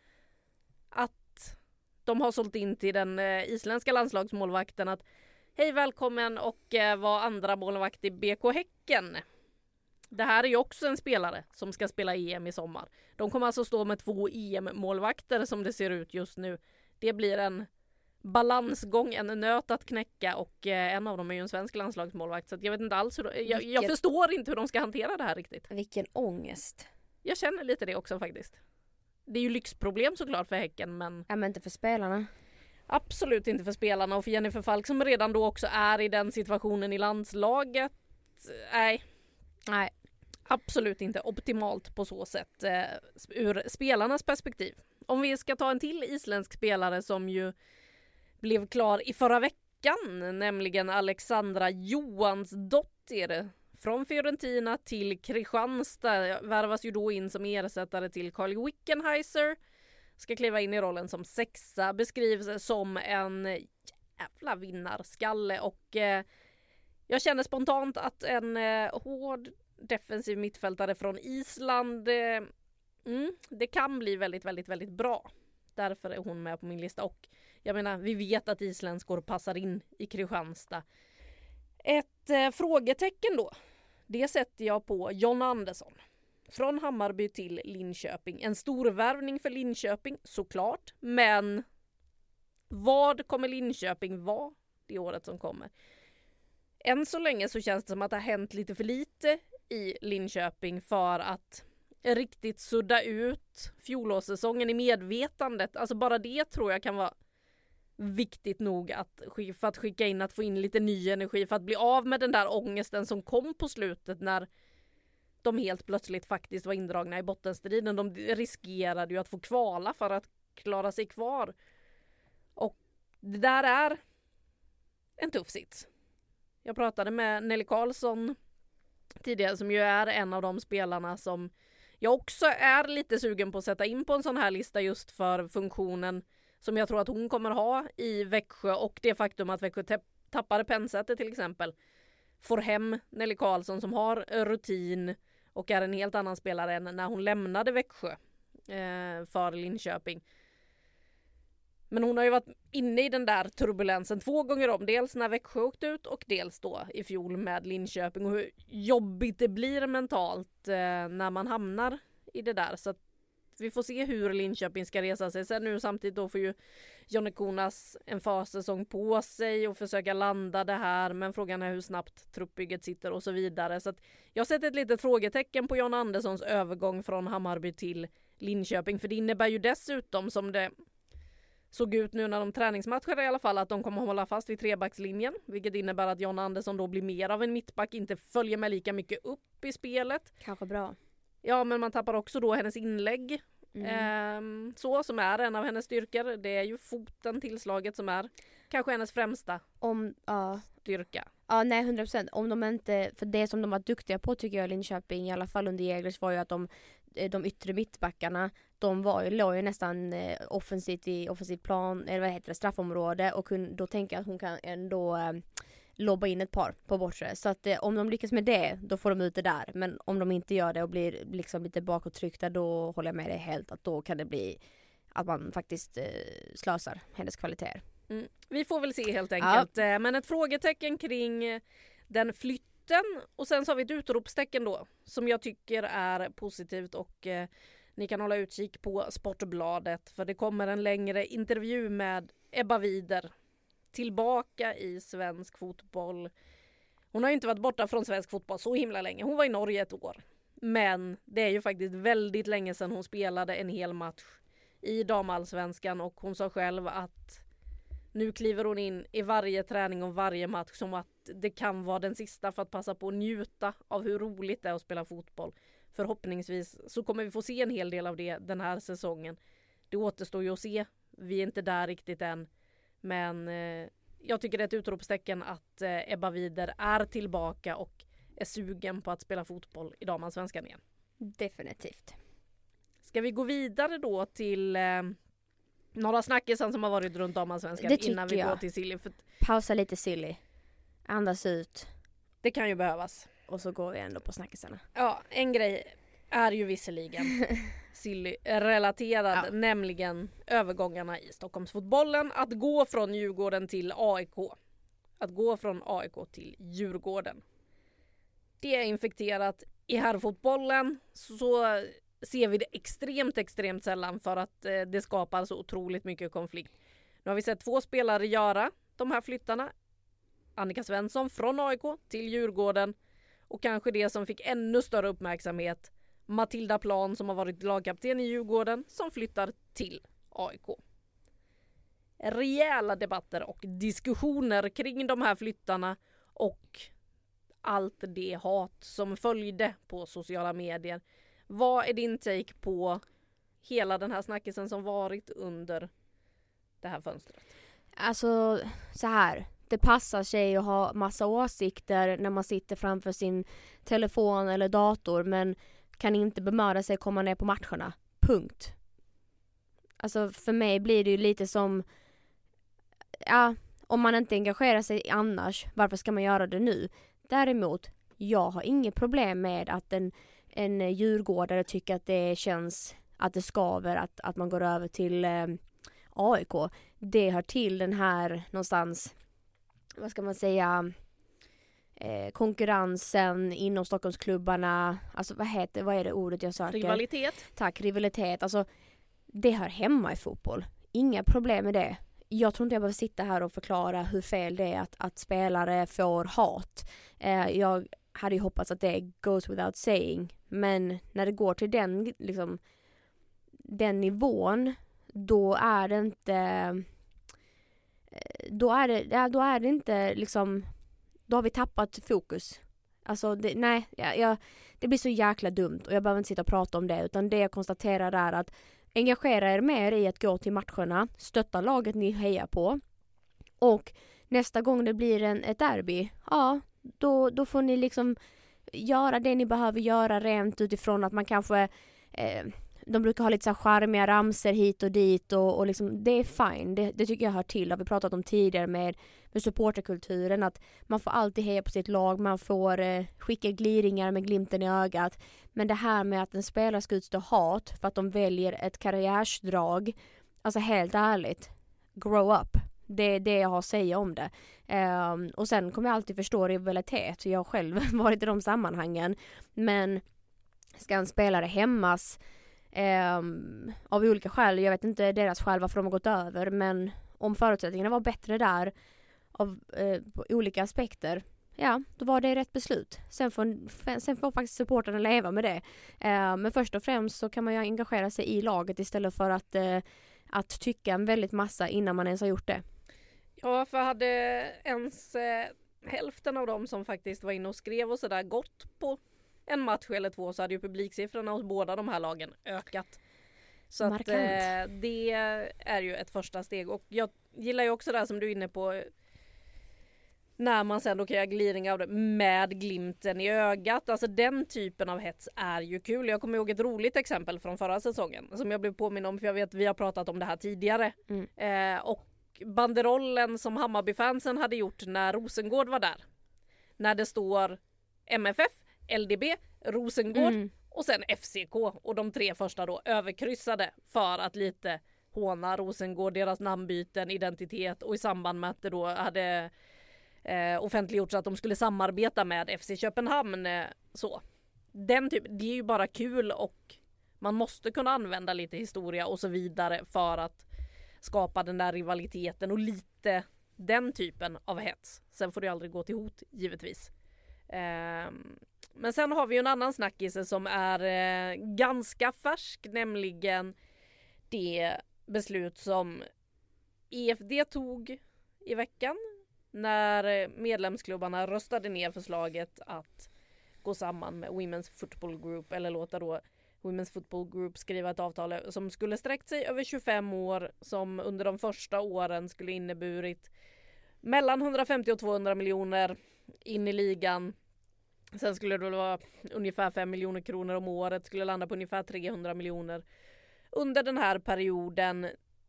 att de har sålt in till den eh, isländska landslagsmålvakten att hej välkommen och eh, var andra målvakt i B K Häcken. Det här är ju också en spelare som ska spela E M i sommar. De kommer alltså stå med två E M-målvakter som det ser ut just nu. Det blir en balansgång, en nöt att knäcka och eh, en av dem är ju en svensk landslagsmålvakt. Så att jag vet inte alls hur de, jag, jag förstår inte hur de ska hantera det här riktigt. Vilken ångest. Jag känner lite det också faktiskt. Det är ju lyxproblem såklart för Häcken men... Ja men inte för spelarna. Absolut inte för spelarna och för Jennifer Falk som redan då också är i den situationen i landslaget. Nej. Nej. Absolut inte optimalt på så sätt eh, ur spelarnas perspektiv. Om vi ska ta en till isländsk spelare som ju blev klar i förra veckan, nämligen Alexandra Johansdottir. Från Fiorentina till Kristianstad värvas ju då in som ersättare till Carl Wickenheiser. Ska kliva in i rollen som sexa, beskrivs som en jävla vinnarskalle och eh, jag känner spontant att en eh, hård defensiv mittfältare från Island eh, mm, det kan bli väldigt, väldigt, väldigt bra. Därför är hon med på min lista och jag menar, vi vet att isländskor passar in i Kristianstad. Ett eh, frågetecken då, det sätter jag på John Andersson. Från Hammarby till Linköping. En stor värvning för Linköping, såklart. Men vad kommer Linköping vara det året som kommer? Än så länge så känns det som att det har hänt lite för lite i Linköping för att riktigt sudda ut fjolårssäsongen i medvetandet. Alltså bara det tror jag kan vara viktigt nog att, för att skicka in, att få in lite ny energi, för att bli av med den där ångesten som kom på slutet när de helt plötsligt faktiskt var indragna i bottenstriden. De riskerade ju att få kvala för att klara sig kvar. Och det där är en tuff sits. Jag pratade med Nelly Karlsson tidigare, som ju är en av de spelarna som jag också är lite sugen på att sätta in på en sån här lista, just för funktionen som jag tror att hon kommer ha i Växjö, och det faktum att Växjö te- tappade Pensäter till exempel får hem Nelly Karlsson som har rutin och är en helt annan spelare än när hon lämnade Växjö eh, för Linköping. Men hon har ju varit inne i den där turbulensen två gånger om. Dels när Växjö åkte ut och dels då i fjol med Linköping. Och hur jobbigt det blir mentalt eh, när man hamnar i det där. Så att vi får se hur Linköping ska resa sig. Sen nu samtidigt då får ju Jonny Konas en försäsong på sig och försöka landa det här. Men frågan är hur snabbt truppbygget sitter och så vidare. Så att jag har sett ett litet frågetecken på John Anderssons övergång från Hammarby till Linköping. För det innebär ju dessutom, som det såg ut nu när de träningsmatchade i alla fall, att de kommer hålla fast vid trebackslinjen. Vilket innebär att John Andersson då blir mer av en mittback, inte följer med lika mycket upp i spelet. Kanske bra. Ja, men man tappar också då hennes inlägg. Mm. Ehm, så som är en av hennes styrkor. Det är ju foten, tillslaget, som är kanske hennes främsta Om, ja. styrka. Ja, nej, hundra procent. Om de inte, för det som de var duktiga på tycker jag i Linköping, i alla fall under Jäglers, var ju att de, de yttre mittbackarna, de var ju, låg ju nästan eh, offensivt i offensiv plan, eller vad heter det, straffområde, och kun, då tänker jag att hon kan ändå eh, lobba in ett par på bortre. Så att eh, om de lyckas med det, då får de ut det där. Men om de inte gör det och blir liksom lite bakåttryckta, då håller jag med dig helt, att då kan det bli att man faktiskt eh, slösar hennes kvaliteter. Mm. Vi får väl se helt enkelt. Ja. Men ett frågetecken kring den flytten. Och sen så har vi ett utropstecken då, som jag tycker är positivt, och eh, ni kan hålla utkik på Sportbladet, för det kommer en längre intervju med Ebba Wider tillbaka i svensk fotboll. Hon har ju inte varit borta från svensk fotboll så himla länge. Hon var i Norge ett år. Men det är ju faktiskt väldigt länge sedan hon spelade en hel match i damallsvenskan, och hon sa själv att nu kliver hon in i varje träning och varje match som att det kan vara den sista, för att passa på att njuta av hur roligt det är att spela fotboll. Förhoppningsvis så kommer vi få se en hel del av det den här säsongen. Det återstår ju att se. Vi är inte där riktigt än. Men eh, jag tycker det är ett utropstecken att eh, Ebba Wider är tillbaka och är sugen på att spela fotboll i damallsvenskan igen. Definitivt. Ska vi gå vidare då till eh, några snackisar som har varit runt damallsvenskan innan vi jag. går till Silly? För Pausa lite Silly. Andas ut. det kan ju behövas. Och så går vi ändå på snackisarna. Ja, en grej är ju visserligen Silly-relaterad, ja. nämligen övergångarna i Stockholmsfotbollen. Att gå från Djurgården till A I K. Att gå från A I K till Djurgården. Det är infekterat i herrfotbollen, så ser vi det extremt, extremt sällan, för att eh, det skapar så otroligt mycket konflikt. Nu har vi sett två spelare göra de här flyttarna. Annika Svensson från A I K till Djurgården, och kanske det som fick ännu större uppmärksamhet, Matilda Plan, som har varit lagkapten i Djurgården, som flyttar till A I K. Rejäla debatter och diskussioner kring de här flyttarna och allt det hat som följde på sociala medier. Vad är din take på hela den här snackisen som varit under det här fönstret? Alltså, så här. Det passar sig att ha massa åsikter när man sitter framför sin telefon eller dator, men kan inte bemöda sig komma ner på matcherna. Punkt. Alltså för mig blir det ju lite som, ja, om man inte engagerar sig annars, varför ska man göra det nu? Däremot, jag har inget problem med att en, en djurgårdare tycker att det känns, att det skaver att, att man går över till eh, A I K. Det hör till den här någonstans, vad ska man säga, eh, konkurrensen inom Stockholmsklubbarna, alltså vad heter, vad är det ordet jag söker? Rivalitet. Tack, rivalitet. Alltså det hör hemma i fotboll. Inga problem med det. Jag tror inte jag behöver sitta här och förklara hur fel det är att, att spelare får hat. Eh, jag hade ju hoppats att det goes without saying. Men när det går till den, liksom, den nivån, då är det inte... Då är det, ja, då är det inte liksom... Då har vi tappat fokus. Alltså, det, nej, jag, jag, det blir så jäkla dumt. Och jag behöver inte sitta och prata om det. Utan det jag konstaterar är att engagera er mer i att gå till matcherna. Stötta laget ni hejar på. Och nästa gång det blir en, ett derby, ja, då, då får ni liksom göra det ni behöver göra rent utifrån att man kanske... Eh, de brukar ha lite så här charmiga ramser hit och dit och, och liksom, det är fine. Det, det tycker jag hör till. Det har vi pratat om tidigare med, med supporterkulturen. Att man får alltid heja på sitt lag. Man får eh, skicka gliringar med glimten i ögat. Men det här med att en spelare ska utstå hat för att de väljer ett karriärsdrag. Alltså helt ärligt. Grow up. Det är det jag har att säga om det. Um, och sen kommer jag alltid förstå rivalitet. Jag har själv varit i de sammanhangen. Men ska en spelare hämmas Um, av olika skäl, jag vet inte deras skäl varför de har gått över, men om förutsättningarna var bättre där av uh, på olika aspekter, ja, då var det rätt beslut. Sen får, sen får faktiskt supporterna leva med det. Uh, men först och främst så kan man ju engagera sig i laget istället för att, uh, att tycka en väldigt massa innan man ens har gjort det. Ja, för hade ens eh, hälften av dem som faktiskt var inne och skrev och sådär gått på en match eller två, så hade ju publiksiffrorna hos båda de här lagen ökat. Så att, eh, det är ju ett första steg. Och jag gillar ju också det här som du är inne på, när man sen då kan göra gliring av det med glimten i ögat. Alltså den typen av hets är ju kul. Jag kommer ihåg ett roligt exempel från förra säsongen som jag blev påminn om, för jag vet vi har pratat om det här tidigare. Mm. Eh, och banderollen som Hammarby-fansen hade gjort när Rosengård var där. När det står M F F, L D B, Rosengård mm. och sen F C K, och de tre första då överkryssade för att lite håna Rosengård, deras namnbyten, identitet, och i samband med att det då hade eh, offentliggjorts att de skulle samarbeta med F C Köpenhamn. Eh, så. Den typ, det är ju bara kul, och man måste kunna använda lite historia och så vidare för att skapa den där rivaliteten och lite den typen av hets. Sen får det aldrig gå till hot, givetvis. Eh, Men sen har vi ju en annan snackis som är eh, ganska färsk, nämligen det beslut som E F D tog i veckan när medlemsklubbarna röstade ner förslaget att gå samman med Women's Football Group, eller låta då Women's Football Group skriva ett avtal som skulle sträckt sig över tjugofem år, som under de första åren skulle inneburit mellan hundrafemtio och tvåhundra miljoner in i ligan. Sen skulle det vara ungefär fem miljoner kronor om året, skulle landa på ungefär trehundra miljoner under den här perioden.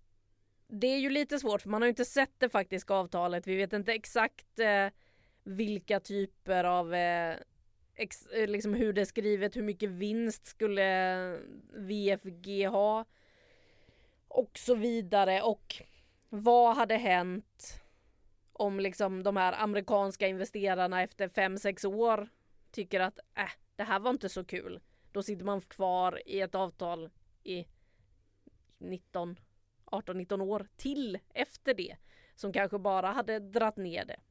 Det är ju lite svårt, för man har ju inte sett det faktiska avtalet. Vi vet inte exakt eh, vilka typer av eh, ex, liksom hur det är skrivet, hur mycket vinst skulle V F G ha och så vidare. Och vad hade hänt om liksom de här amerikanska investerarna efter fem sex år tycker att äh, det här var inte så kul. Då sitter man kvar i ett avtal i nitton, arton nitton år till efter det, som kanske bara hade dratt ner det.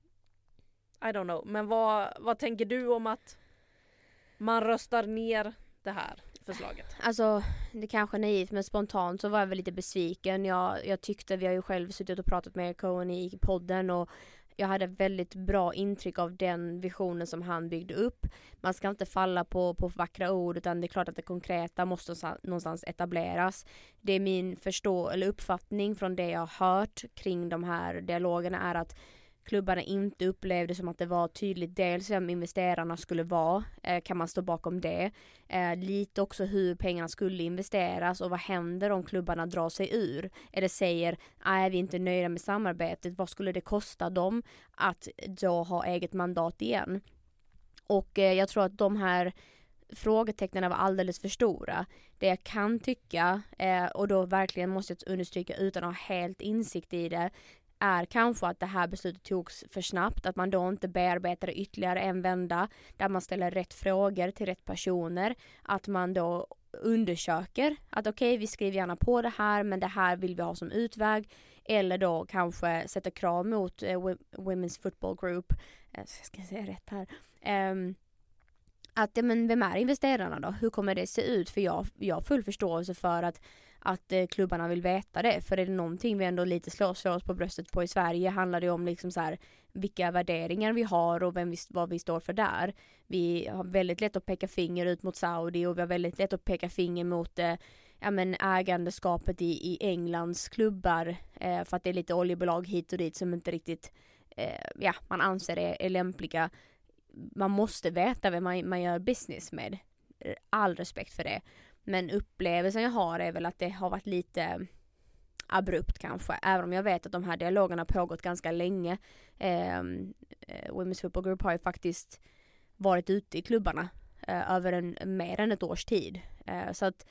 I don't know. Men vad, vad tänker du om att man röstar ner det här förslaget? Alltså, det kanske är naivt, men spontant så var jag väl lite besviken. Jag, jag tyckte, vi har ju själv suttit och pratat med Cohen i podden, och jag hade väldigt bra intryck av den visionen som han byggde upp. Man ska inte falla på, på vackra ord, utan det är klart att det konkreta måste någonstans etableras. Det är min förstå eller uppfattning från det jag har hört kring de här dialogerna, är att klubbarna inte upplevde som att det var tydligt dels vem investerarna skulle vara. Eh, kan man stå bakom det? Eh, lite också hur pengarna skulle investeras, och vad händer om klubbarna drar sig ur? Eller säger, nej, vi är inte nöjda med samarbetet. Vad skulle det kosta dem att då ha eget mandat igen? Och eh, jag tror att de här frågetecknen var alldeles för stora. Det jag kan tycka, eh, och då verkligen måste jag understryka utan att ha helt insikt i det, är kanske att det här beslutet togs för snabbt, att man då inte bearbetar ytterligare en vända där man ställer rätt frågor till rätt personer, att man då undersöker att okej, okay, vi skriver gärna på det här, men det här vill vi ha som utväg, eller då kanske sätta krav mot eh, Women's Football Group, jag ska säga rätt här, um, att men vem är investerarna då? Hur kommer det se ut? För jag, jag har full förståelse för att att eh, klubbarna vill veta det, för är det någonting vi ändå lite slår, slår oss på bröstet på i Sverige, handlar det om liksom så här, vilka värderingar vi har och vem vi, vad vi står för där. Vi har väldigt lätt att peka finger ut mot Saudi, och vi har väldigt lätt att peka finger mot eh, ja, men ägandeskapet i, i Englands klubbar, eh, för att det är lite oljebolag hit och dit som inte riktigt eh, ja, man anser är, är lämpliga. Man måste veta vem man, man gör business med. All respekt för det. Men upplevelsen jag har är väl att det har varit lite abrupt kanske. Även om jag vet att de här dialogerna har pågått ganska länge. Eh, Women's Football Group har ju faktiskt varit ute i klubbarna eh, över en, mer än ett års tid. Eh, så att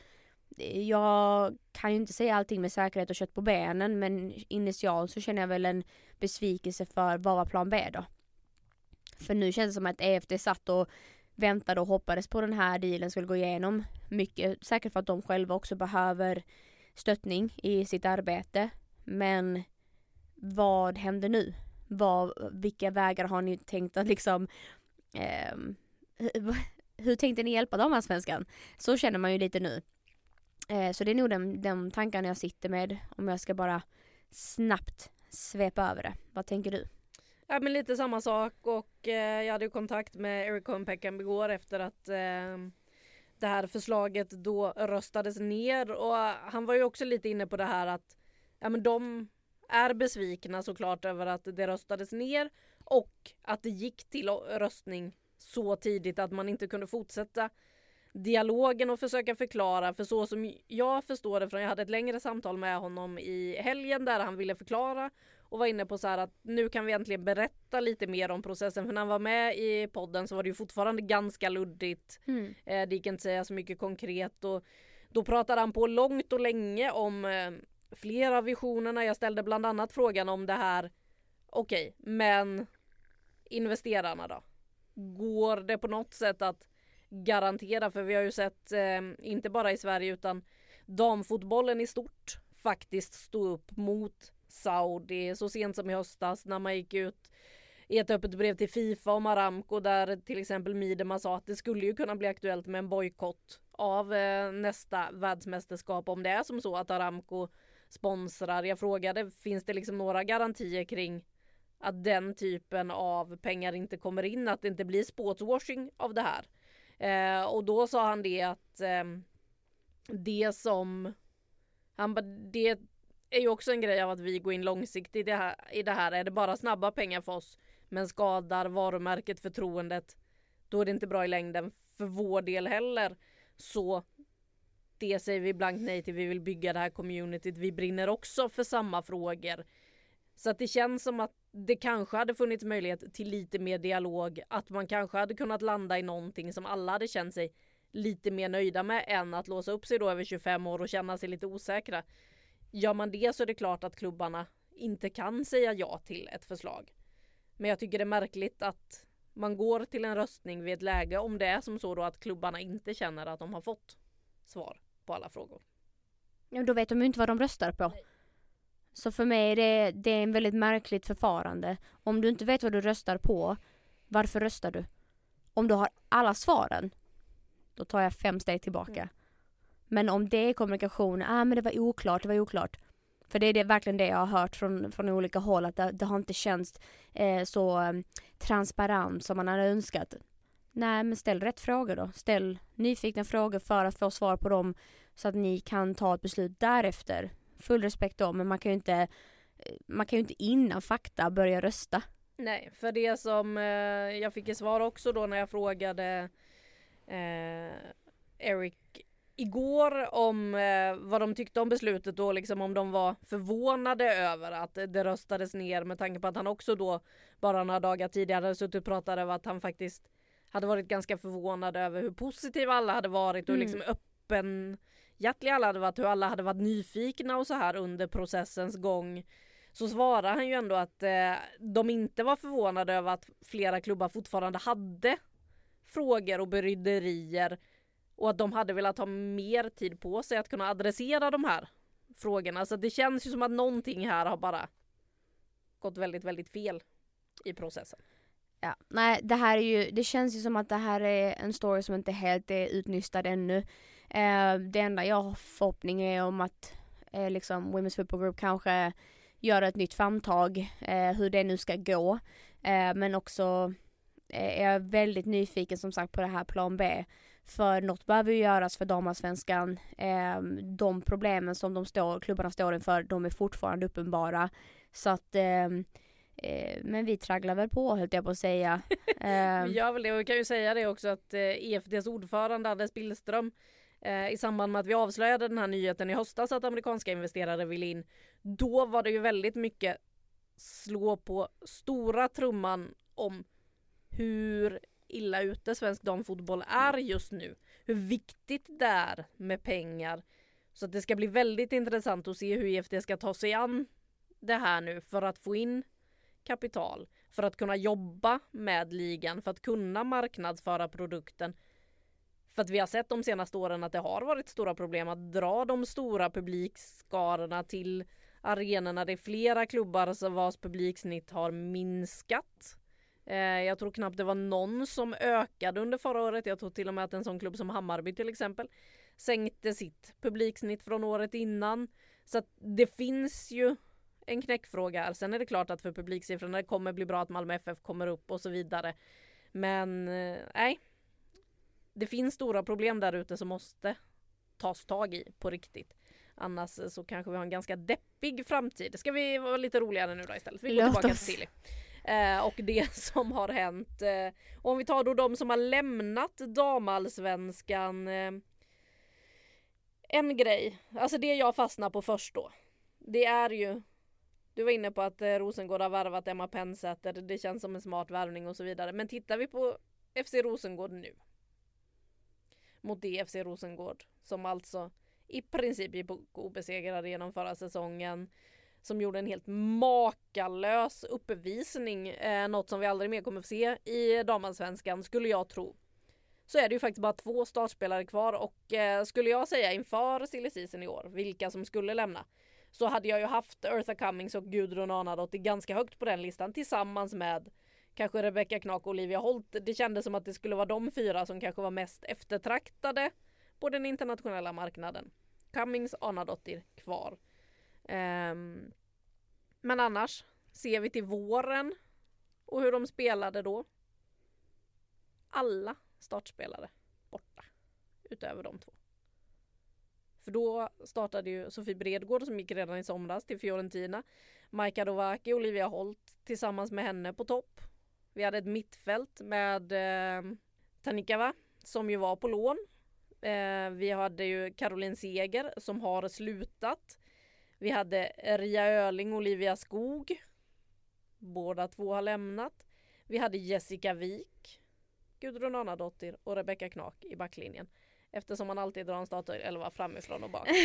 jag kan ju inte säga allting med säkerhet och kött på benen. Men initialt så känner jag väl en besvikelse för vad var plan B då. För nu känns det som att E F D satt och väntade och hoppades på den här dealen skulle gå igenom. Mycket säkert för att de själva också behöver stöttning i sitt arbete. Men vad händer nu? Vad, vilka vägar har ni tänkt att liksom eh, hur tänkte ni hjälpa dem här svenskan? Så känner man ju lite nu. Eh, så det är nog den, den tankarna jag sitter med, om jag ska bara snabbt svepa över det. Vad tänker du? Ja, men lite samma sak, och eh, jag hade ju kontakt med Eric Cohen-Peckham igår efter att eh, det här förslaget då röstades ner, och han var ju också lite inne på det här att ja, men de är besvikna såklart över att det röstades ner och att det gick till röstning så tidigt att man inte kunde fortsätta dialogen och försöka förklara, för så som jag förstår det, från jag hade ett längre samtal med honom i helgen där han ville förklara och var inne på så här att nu kan vi äntligen berätta lite mer om processen, för när han var med i podden så var det ju fortfarande ganska luddigt. Mm. Eh, det gick inte att säga så mycket konkret, och då pratade han på långt och länge om eh, flera av visionerna. Jag ställde bland annat frågan om det här, okej, okay, men investerarna då? Går det på något sätt att garantera, för vi har ju sett eh, inte bara i Sverige utan damfotbollen i stort faktiskt stå upp mot Saudi så sent som i höstas när man gick ut i ett öppet brev till FIFA och Aramco, där till exempel Midema sa att det skulle ju kunna bli aktuellt med en bojkott av eh, nästa världsmästerskap om det är som så att Aramco sponsrar. Jag frågade, finns det liksom några garantier kring att den typen av pengar inte kommer in, att det inte blir sportswashing av det här? Eh, och då sa han det att eh, det som han det är ju också en grej av att vi går in långsiktigt i det här, i det här. Är det bara snabba pengar för oss men skadar varumärket, förtroendet, då är det inte bra i längden för vår del heller. Så det säger vi blankt nej till. Vi vill bygga det här communityt. Vi brinner också för samma frågor. Så att det känns som att det kanske hade funnits möjlighet till lite mer dialog. Att man kanske hade kunnat landa i någonting som alla hade känt sig lite mer nöjda med än att låsa upp sig då över tjugofem år och känna sig lite osäkra. Gör man det så är det klart att klubbarna inte kan säga ja till ett förslag. Men jag tycker det är märkligt att man går till en röstning vid ett läge om det är som så då att klubbarna inte känner att de har fått svar på alla frågor. Ja, då vet de ju inte vad de röstar på. Nej. Så för mig är det, det är en väldigt märkligt förfarande. Om du inte vet vad du röstar på, varför röstar du? Om du har alla svaren, då tar jag fem steg tillbaka. Mm. Men om det är kommunikation, ah, men det var oklart, det var oklart. För det är det, verkligen det jag har hört från, från olika håll, att det, det har inte känts eh, så eh, transparent som man hade önskat. Nej, men ställ rätt frågor då. Ställ nyfikna frågor för att få svar på dem så att ni kan ta ett beslut därefter. Full respekt då, men man kan ju inte, man kan ju inte innan fakta börja rösta. Nej, för det som eh, jag fick i svar också då när jag frågade eh, Eric igår om eh, vad de tyckte om beslutet då, liksom om de var förvånade över att det röstades ner, med tanke på att han också då bara några dagar tidigare hade suttit och pratat över att han faktiskt hade varit ganska förvånad över hur positiva alla hade varit och mm. liksom öppen hjärtliga alla hade varit, hur alla hade varit nyfikna och så här under processens gång. så svarar han ju ändå att eh, de inte var förvånade över att flera klubbar fortfarande hade frågor och beryderier och att de hade velat ha mer tid på sig att kunna adressera de här frågorna. Så det känns ju som att någonting här har bara gått väldigt, väldigt fel i processen. Ja, nej, det här är ju, det känns ju som att det här är en story som inte helt är utnystad ännu. Eh, det enda jag har förhoppning är om att eh, liksom Women's Football Group kanske gör ett nytt framtag, eh, hur det nu ska gå. Eh, men också eh, är jag väldigt nyfiken som sagt på det här plan B. För något behöver ju göras för damallsvenskan. Eh, de problemen som de står, klubbarna står inför, de är fortfarande uppenbara. Så att eh, Eh, men vi tragglar väl på, höll jag på att säga. Eh. Vi gör väl det, och vi kan ju säga det också att eh, E F D:s ordförande Anders Billström eh, i samband med att vi avslöjade den här nyheten i höstas att amerikanska investerare vill in, då var det ju väldigt mycket slå på stora trumman om hur illa ute svensk damfotboll är just nu. Hur viktigt det är med pengar. Så att det ska bli väldigt intressant att se hur E F D ska ta sig an det här nu för att få in kapital, för att kunna jobba med ligan, för att kunna marknadsföra produkten. För att vi har sett de senaste åren att det har varit stora problem att dra de stora publikskarorna till arenorna. Det är flera klubbar som vars publiksnitt har minskat. Eh, jag tror knappt det var någon som ökade under förra året. Jag tror till och med att en sån klubb som Hammarby till exempel sänkte sitt publiksnitt från året innan. Så att det finns ju en knäckfråga här. Sen är det klart att för publiksiffrorna det kommer bli bra att Malmö F F kommer upp och så vidare. Men nej, det finns stora problem där ute som måste tas tag i på riktigt. Annars så kanske vi har en ganska deppig framtid. Ska vi vara lite roligare nu då istället? Vi går Låt tillbaka oss. till Silly. Eh, och det som har hänt. Eh, om vi tar då de som har lämnat damallsvenskan. Eh, en grej. Alltså det jag fastnar på först då. Det är ju, du var inne på att eh, Rosengård har värvat Emma Pensäter. Det känns som en smart värvning och så vidare. Men tittar vi på F C Rosengård nu. Mot D F C Rosengård. Som alltså i princip gick obesegrade genom förra säsongen. Som gjorde en helt makalös uppvisning. Eh, något som vi aldrig mer kommer att se i damallsvenskan skulle jag tro. Så är det ju faktiskt bara två startspelare kvar. Och eh, skulle jag säga inför silly season i år. Vilka som skulle lämna. Så hade jag ju haft Eartha Cummings och Gudrun Arnadottir ganska högt på den listan. Tillsammans med kanske Rebecca Knack och Olivia Holt. Det kändes som att det skulle vara de fyra som kanske var mest eftertraktade på den internationella marknaden. Cummings, Arnadottir kvar. Um, men annars ser vi till våren och hur de spelade då. Alla startspelare borta. Utöver de två. För då startade ju Sofie Bredgård som gick redan i somras till Fiorentina. Maika Dovaki och Olivia Holt tillsammans med henne på topp. Vi hade ett mittfält med eh, Tanikava som ju var på lån. Eh, vi hade ju Caroline Seger som har slutat. Vi hade Ria Öling och Olivia Skog. Båda två har lämnat. Vi hade Jessica Wik, Gudrun Arnadottir och Rebecca Knack i backlinjen. Eftersom man alltid drar en startelva framifrån och bak.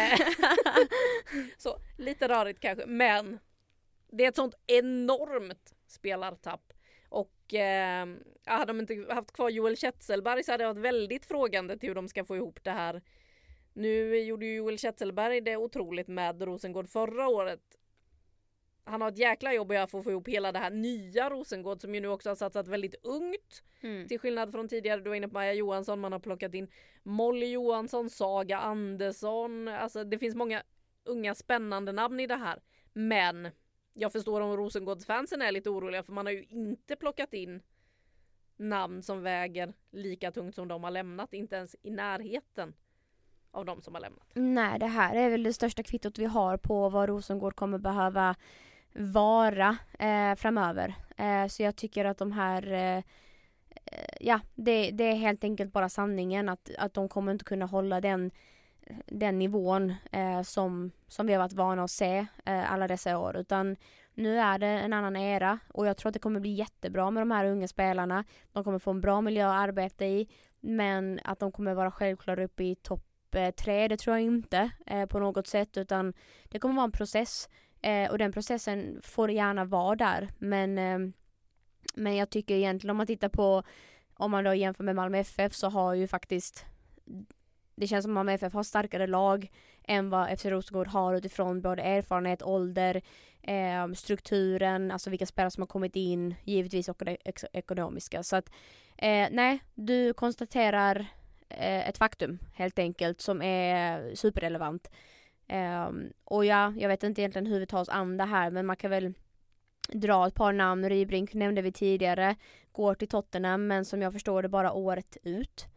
Så lite rörigt kanske. Men det är ett sånt enormt spelartapp. Och eh, hade de inte haft kvar Joel Kjetselberg så hade jag varit väldigt frågande till hur de ska få ihop det här. Nu gjorde ju Joel Kjetselberg det otroligt med Rosengård förra året. Han har ett jäkla jobb att göra för att få ihop hela det här nya Rosengård som ju nu också har satsat väldigt ungt. Mm. Till skillnad från tidigare, du var inne på Maja Johansson, man har plockat in Molly Johansson, Saga Andersson. Alltså det finns många unga spännande namn i det här. Men jag förstår om Rosengårdsfansen är lite oroliga för man har ju inte plockat in namn som väger lika tungt som de har lämnat. Inte ens i närheten av de som har lämnat. Nej, det här är väl det största kvittot vi har på vad Rosengård kommer behöva vara eh, framöver. Eh, så jag tycker att de här eh, ja, det, det är helt enkelt bara sanningen att, att de kommer inte kunna hålla den, den nivån eh, som, som vi har varit vana att se eh, alla dessa år. Utan nu är det en annan era och jag tror att det kommer bli jättebra med de här unga spelarna. De kommer få en bra miljö att arbeta i, men att de kommer vara självklara uppe i topp tre, det tror jag inte eh, på något sätt, utan det kommer vara en process. Eh, och den processen får gärna vara där. Men, eh, men jag tycker egentligen om man tittar på, om man då jämför med Malmö F F, så har ju faktiskt, det känns som att Malmö F F har starkare lag än vad F C Rosengård har utifrån både erfarenhet, ålder, eh, strukturen, alltså vilka spelare som har kommit in, givetvis också det ek- ekonomiska. Så att, eh, nej, du konstaterar eh, ett faktum helt enkelt som är superrelevant. Eh, och ja, jag vet inte egentligen hur vi tar oss an det här, men man kan väl dra ett par namn. Rybrink nämnde vi tidigare, går till Tottenham, men som jag förstår det bara året ut.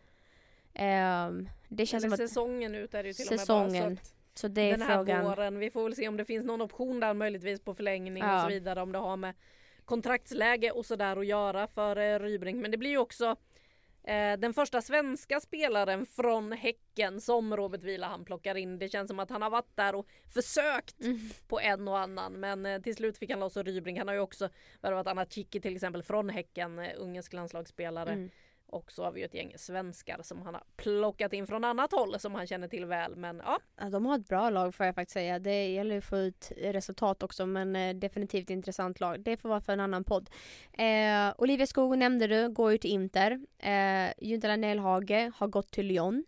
Um, det känns Eller som att säsongen ut är det ju till säsongen, och med bara, så, så det är den här frågan. våren, vi får väl se om det finns någon option där möjligtvis på förlängning Ja. och så vidare, om det har med kontraktsläge och sådär att göra för eh, Rybrink. Men det blir ju också eh, den första svenska spelaren från Häcken som Robert Vila han plockar in. Det känns som att han har varit där och försökt Mm. på en och annan, men eh, till slut fick han loss Rybrink. Han har ju också värvat Anna Cicki till exempel från Häcken, eh, ungersk landslagsspelare. Mm. Och så har vi ju ett gäng svenskar som han har plockat in från annat håll som han känner till väl. Men ja, Ja, de har ett bra lag får jag faktiskt säga. Det gäller att få ut resultat också, men eh, definitivt intressant lag. Det får vara för en annan podd. Eh, Olivia Skog nämnde du, går ju till Inter. Eh, Juntala Nelhage har gått till Lyon.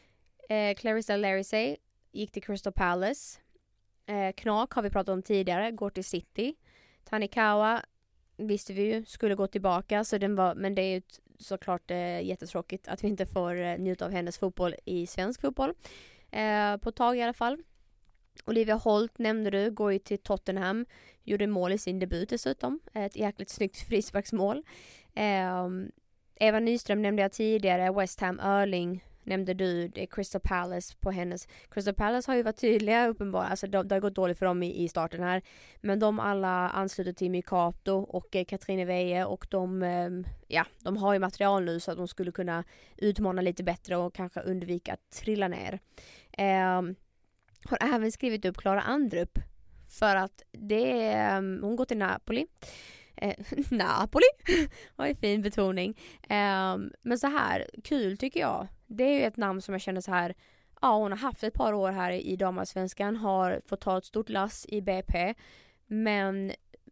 Eh, Clarissa Larisey gick till Crystal Palace. Eh, Knak har vi pratat om tidigare, går till City. Tanikawa visste vi ju skulle gå tillbaka, så den var, men det är ju ett, såklart eh, jättetråkigt att vi inte får eh, njuta av hennes fotboll i svensk fotboll. Eh, på ett tag i alla fall. Olivia Holt nämnde du, går ju till Tottenham. Gjorde mål i sin debut dessutom. Ett jäkligt snyggt frisparksmål. Eh, Eva Nyström nämnde jag tidigare. West Ham Erling nämnde du. Det är Crystal Palace på hennes. Crystal Palace har ju varit tydliga uppenbart. Alltså de, det har gått dåligt för dem i, i starten här. Men de alla ansluter till Mikato och eh, Katrine Veje. Och de, eh, ja, de har ju material nu så att de skulle kunna utmana lite bättre och kanske undvika att trilla ner. Eh, har även skrivit upp Klara Andrup. För att det är, hon går till Napoli. Eh, Napoli! Oj, fin betoning. Eh, men så här, kul tycker jag. Det är ju ett namn som jag känner så här. Ja, hon har haft ett par år här i damallsvenskan. Har fått ta ett stort lass i B P. Men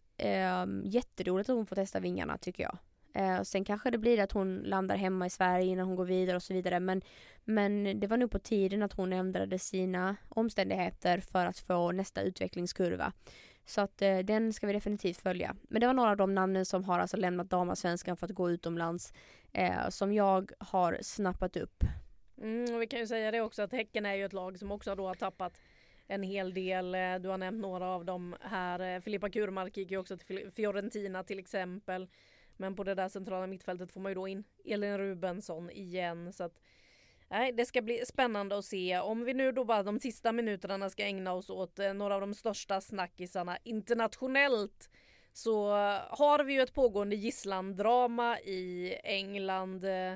eh, jätteroligt att hon får testa vingarna tycker jag. Eh, sen kanske det blir att hon landar hemma i Sverige innan hon går vidare och så vidare. Men, men det var nog på tiden att hon ändrade sina omständigheter för att få nästa utvecklingskurva. Så att eh, den ska vi definitivt följa. Men det var några av de namnen som har alltså lämnat damallsvenskan för att gå utomlands. Eh, som jag har snappat upp. mm, och vi kan ju säga det också att Häcken är ju ett lag som också då har tappat en hel del. Du har nämnt några av dem här. Filippa Kurmark gick ju också till Fiorentina till exempel. Men på det där centrala mittfältet får man ju då in Elin Rubensson igen. Så att, nej, det ska bli spännande att se. Om vi nu då bara de sista minuterna ska ägna oss åt eh, några av de största snackisarna internationellt, så har vi ju ett pågående gisslandrama i England eh,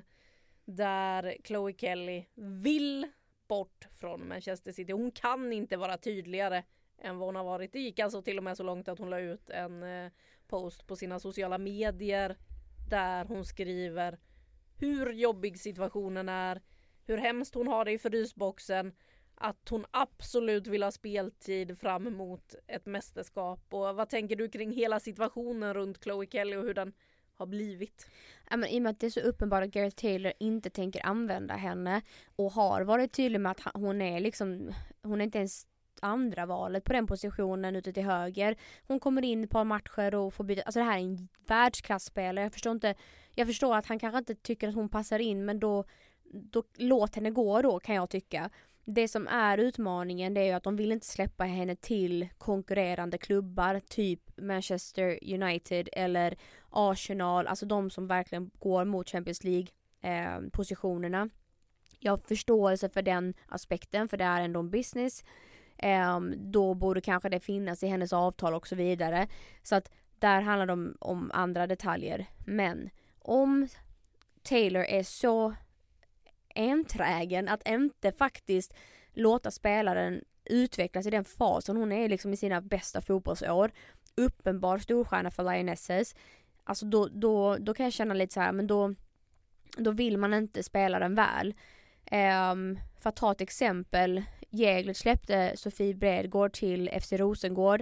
där Chloe Kelly vill bort från Manchester City. Hon kan inte vara tydligare än vad hon har varit. Det gick alltså till och med så långt att hon la ut en eh, post på sina sociala medier där hon skriver hur jobbig situationen är, hur hemskt hon har det i frysboxen, att hon absolut vill ha speltid fram emot ett mästerskap. Och vad tänker du kring hela situationen runt Chloe Kelly och hur den har blivit? Ja, men i och med att det är så uppenbart att Gareth Taylor inte tänker använda henne och har varit tydlig med att hon är liksom, hon är inte ens andra valet på den positionen ute till höger. Hon kommer in ett par matcher och får byta. Alltså det här är en världsklasspelare. Jag förstår inte, jag förstår att han kanske inte tycker att hon passar in, men då, då låt henne gå då, kan jag tycka. Det som är utmaningen, det är ju att de vill inte släppa henne till konkurrerande klubbar, typ Manchester United eller Arsenal, alltså de som verkligen går mot Champions League eh, positionerna. Jag har förståelse för den aspekten, för det är ändå en business. Eh, då borde kanske det finnas i hennes avtal och så vidare. Så att där handlar det om, om andra detaljer. Men om Taylor är så enträgen att inte faktiskt låta spelaren utvecklas i den fasen hon är liksom i sina bästa fotbollsår, uppenbar storstjärna för Lionesses, alltså då, då, då kan jag känna lite så här, men då, då vill man inte spela den väl. Um, för att ta ett exempel, Jäglet släppte Sofie Bredgård till F C Rosengård.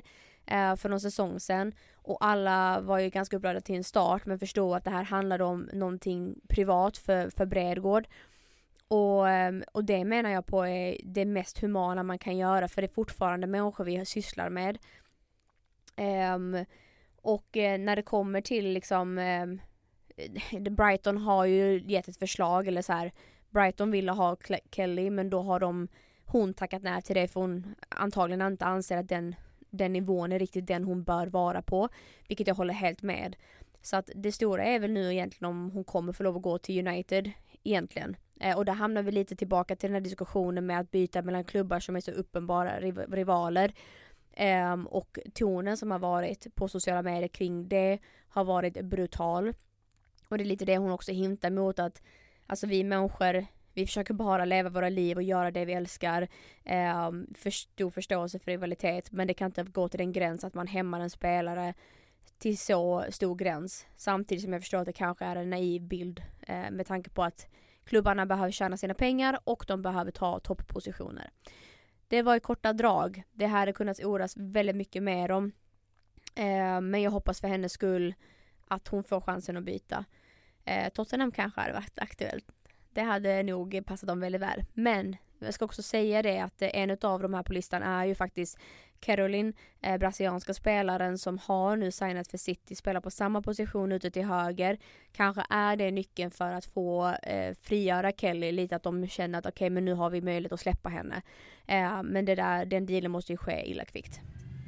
eh, för någon säsong sedan. Och alla var ju ganska upprörda till en start, men förstod att det här handlade om någonting privat för, för Bredgård. Och, och det menar jag på är det mest humana man kan göra, för det är fortfarande människor vi sysslar med. Um, och eh, när det kommer till liksom um, Brighton har ju gett ett förslag, eller så här, Brighton ville ha Kelly, men då har de hon tackat nej till det, för hon antagligen inte anser att den, den nivån är riktigt den hon bör vara på, vilket jag håller helt med. Så att det stora är väl nu egentligen om hon kommer få lov att gå till United egentligen. Eh, och där hamnar vi lite tillbaka till den här diskussionen med att byta mellan klubbar som är så uppenbara riv- rivaler. Eh, och tonen som har varit på sociala medier kring det har varit brutal. Och det är lite det hon också hintar mot, att alltså vi människor, vi försöker bara leva våra liv och göra det vi älskar. Eh, för stor förståelse för rivalitet, men det kan inte gå till den gräns att man hämmar en spelare till så stor gräns. Samtidigt som jag förstår att det kanske är en naiv bild eh, med tanke på att klubbarna behöver tjäna sina pengar och de behöver ta topppositioner. Det var i korta drag. Det här hade kunnat oras väldigt mycket mer om. Eh, men jag hoppas för hennes skull att hon får chansen att byta. Eh, Tottenham kanske hade varit aktuellt. Det hade nog passat dem väldigt väl. Men jag ska också säga det att en av de här på listan är ju faktiskt Caroline, eh, brasilianska spelaren som har nu signat för City, spelar på samma position ute till höger. Kanske är det nyckeln för att få eh, frigöra Kelly lite, att de känner att okej, okay, men nu har vi möjlighet att släppa henne. Eh, men det där, den dealen måste ju ske illa kvickt.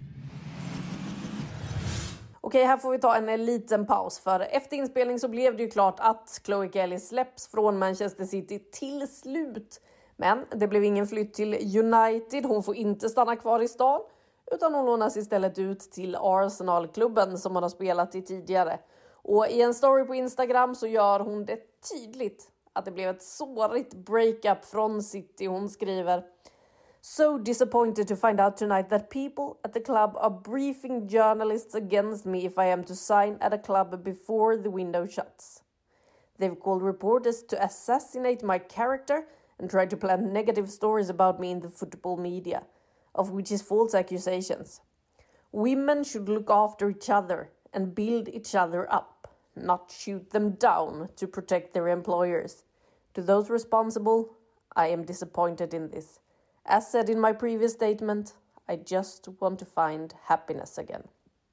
Okej, här får vi ta en liten paus, för efter inspelning så blev det ju klart att Chloe Kelly släpps från Manchester City till slut. Men det blev ingen flytt till United, hon får inte stanna kvar i stan, utan hon lånas istället ut till Arsenal-klubben som hon har spelat i tidigare. Och i en story på Instagram så gör hon det tydligt att det blev ett sårigt breakup från City. Hon skriver: "So disappointed to find out tonight that people at the club are briefing journalists against me if I am to sign at a club before the window shuts. They've called reporters to assassinate my character and try to plant negative stories about me in the football media, of which is false accusations. Women should look after each other and build each other up, not shoot them down to protect their employers. To those responsible, I am disappointed in this. As said in my previous statement, I just want to find happiness again."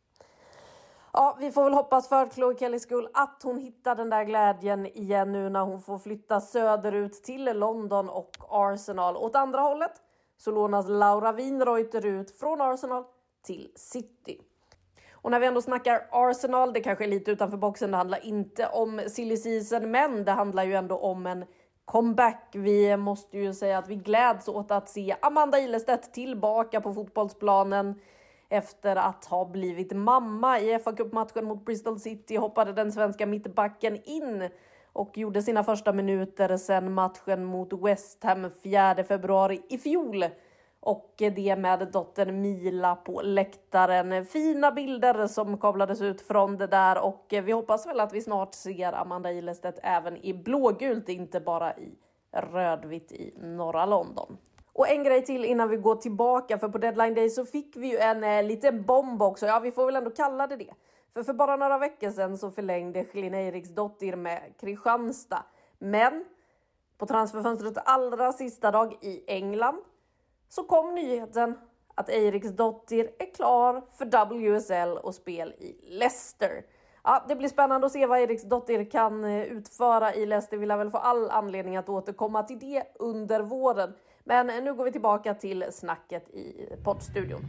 Ja, vi får väl hoppas för Chloe Kellys skull att hon hittar den där glädjen igen nu när hon får flytta söderut till London och Arsenal. Åt andra hållet så lånas Laura Winreuter ut från Arsenal till City. Och när vi ändå snackar Arsenal, det kanske är lite utanför boxen, det handlar inte om silly season, men det handlar ju ändå om en comeback. Vi måste ju säga att vi gläds åt att se Amanda Ilestedt tillbaka på fotbollsplanen. Efter att ha blivit mamma i F A Cup-matchen mot Bristol City hoppade den svenska mittbacken in och gjorde sina första minuter sedan matchen mot West Ham fjärde februari i fjol. Och det med dottern Mila på läktaren. Fina bilder som kablades ut från det där, och vi hoppas väl att vi snart ser Amanda Ilestedt även i blågult, inte bara i rödvitt i norra London. Och en grej till innan vi går tillbaka, för på Deadline Day så fick vi ju en eh, liten bomb också. Ja, vi får väl ändå kalla det det. För för bara några veckor sedan så förlängde Helena Eriksdottir med Kristianstad. Men på transferfönstrets allra sista dag i England så kom nyheten att Eriksdottir är klar för W S L och spel i Leicester. Ja, det blir spännande att se vad Eriksdottir kan utföra i Leicester. Vi lär väl få all anledning att återkomma till det under våren. Men nu går vi tillbaka till snacket i poddstudion.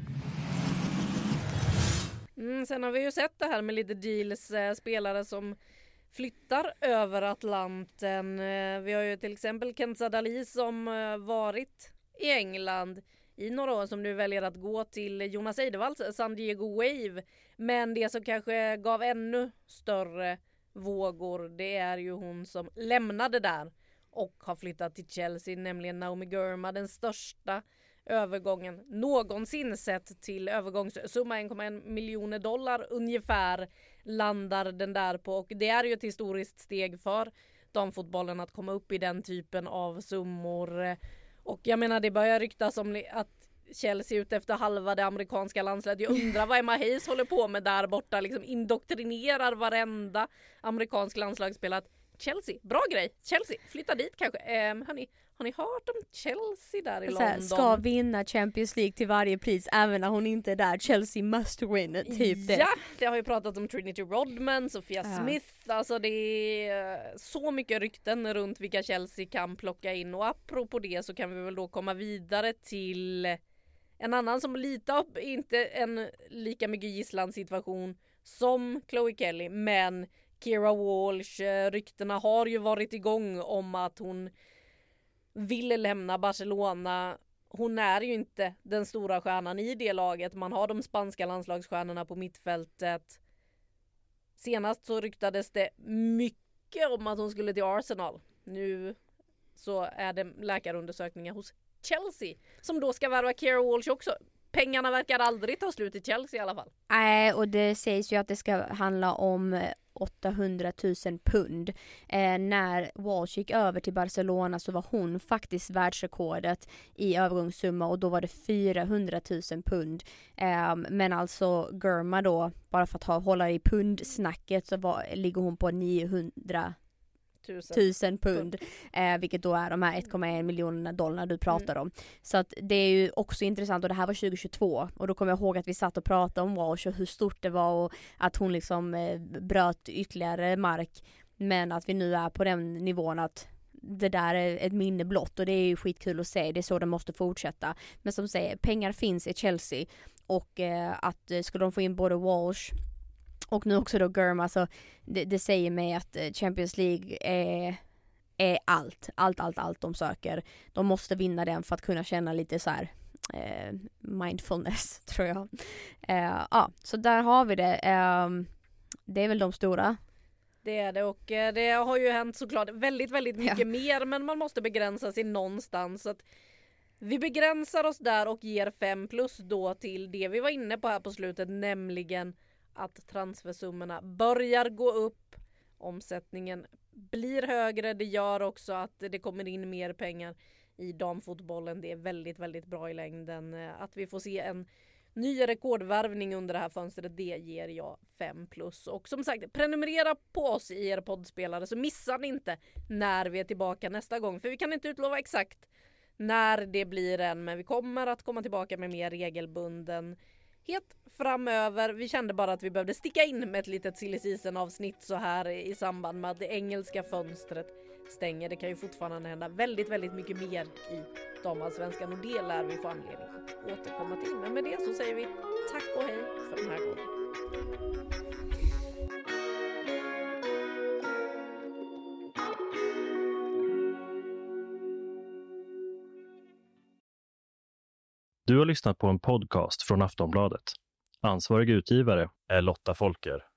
Mm, sen har vi ju sett det här med lite deals, eh, spelare som flyttar över Atlanten. Eh, vi har ju till exempel Kenza Dali som eh, varit i England i några år, som nu väljer att gå till Jonas Eidevalls San Diego Wave. Men det som kanske gav ännu större vågor, det är ju hon som lämnade där och har flyttat till Chelsea, nämligen Naomi Girma, den största övergången någonsin sett till övergångssumma en komma en miljoner dollar ungefär landar den där på, och det är ju ett historiskt steg för damfotbollen att komma upp i den typen av summor. Och jag menar, det börjar ryktas om att Chelsea ut efter halva det amerikanska landslaget. Jag undrar vad Emma Hayes håller på med där borta. Liksom indoktrinerar varenda amerikansk landslagsspelare. Chelsea, bra grej. Chelsea, flytta dit kanske. Eh, hörni, har ni hört om Chelsea där i så här, London? ska vinna Champions League till varje pris även när hon inte är där. Chelsea must win, typ det. Ja, det har ju pratat om Trinity Rodman, Sophia Ja. Smith. Alltså det är så mycket rykten runt vilka Chelsea kan plocka in. Och apropå det så kan vi väl då komma vidare till en annan som lite av, inte en lika mycket gisslansituation som Chloe Kelly, men Keira Walsh. Ryktena har ju varit igång om att hon vill lämna Barcelona. Hon är ju inte den stora stjärnan i det laget. Man har de spanska landslagsstjärnorna på mittfältet. Senast så ryktades det mycket om att hon skulle till Arsenal. Nu så är det läkarundersökningar hos Chelsea som då ska värva Keira Walsh också. Pengarna verkar aldrig ta slut i Chelsea i alla fall. Nej, och det sägs ju att det ska handla om åttahundratusen pund. Eh, när Walsh gick över till Barcelona så var hon faktiskt världsrekordet i övergångssumma och då var det fyrahundratusen pund. Eh, men alltså Germa då, bara för att ha, hålla i pundsnacket så var, ligger hon på niohundra tusen pund, eh, vilket då är de här ett komma en miljoner dollar du pratar mm. om. Så att det är ju också intressant, och det här var tjugohundratjugotvå och då kommer jag ihåg att vi satt och pratade om Walsh och hur stort det var och att hon liksom eh, bröt ytterligare mark, men att vi nu är på den nivån att det där är ett minne blott och det är ju skitkul att se, det är så det måste fortsätta. Men som säger, pengar finns i Chelsea och eh, att eh, skulle de få in både Walsh och nu också då Germa, alltså det, det säger mig att Champions League är, är allt, allt, allt, allt de söker. De måste vinna den för att kunna känna lite så här eh, mindfulness, tror jag. Eh, ja, så där har vi det. Eh, det är väl de stora. Det är det, och det har ju hänt såklart väldigt, väldigt mycket ja. mer, men man måste begränsa sig någonstans. Så att vi begränsar oss där och ger fem plus då till det vi var inne på här på slutet, nämligen att transfersummorna börjar gå upp, omsättningen blir högre, det gör också att det kommer in mer pengar i damfotbollen. Det är väldigt, väldigt bra i längden. Att vi får se en ny rekordvärvning under det här fönstret, det ger jag fem plus. Och som sagt, prenumerera på oss i er poddspelare så missar ni inte när vi är tillbaka nästa gång. För vi kan inte utlova exakt när det blir än, men vi kommer att komma tillbaka med mer regelbunden helt framöver. Vi kände bara att vi behövde sticka in med ett litet silly season avsnitt så här i samband med att det engelska fönstret stänger. Det kan ju fortfarande hända väldigt, väldigt mycket mer i damallsvenskan och det lär vi få anledning att återkomma till. Men med det så säger vi tack och hej för den här gången. Du har lyssnat på en podcast från Aftonbladet. Ansvarig utgivare är Lotta Folker.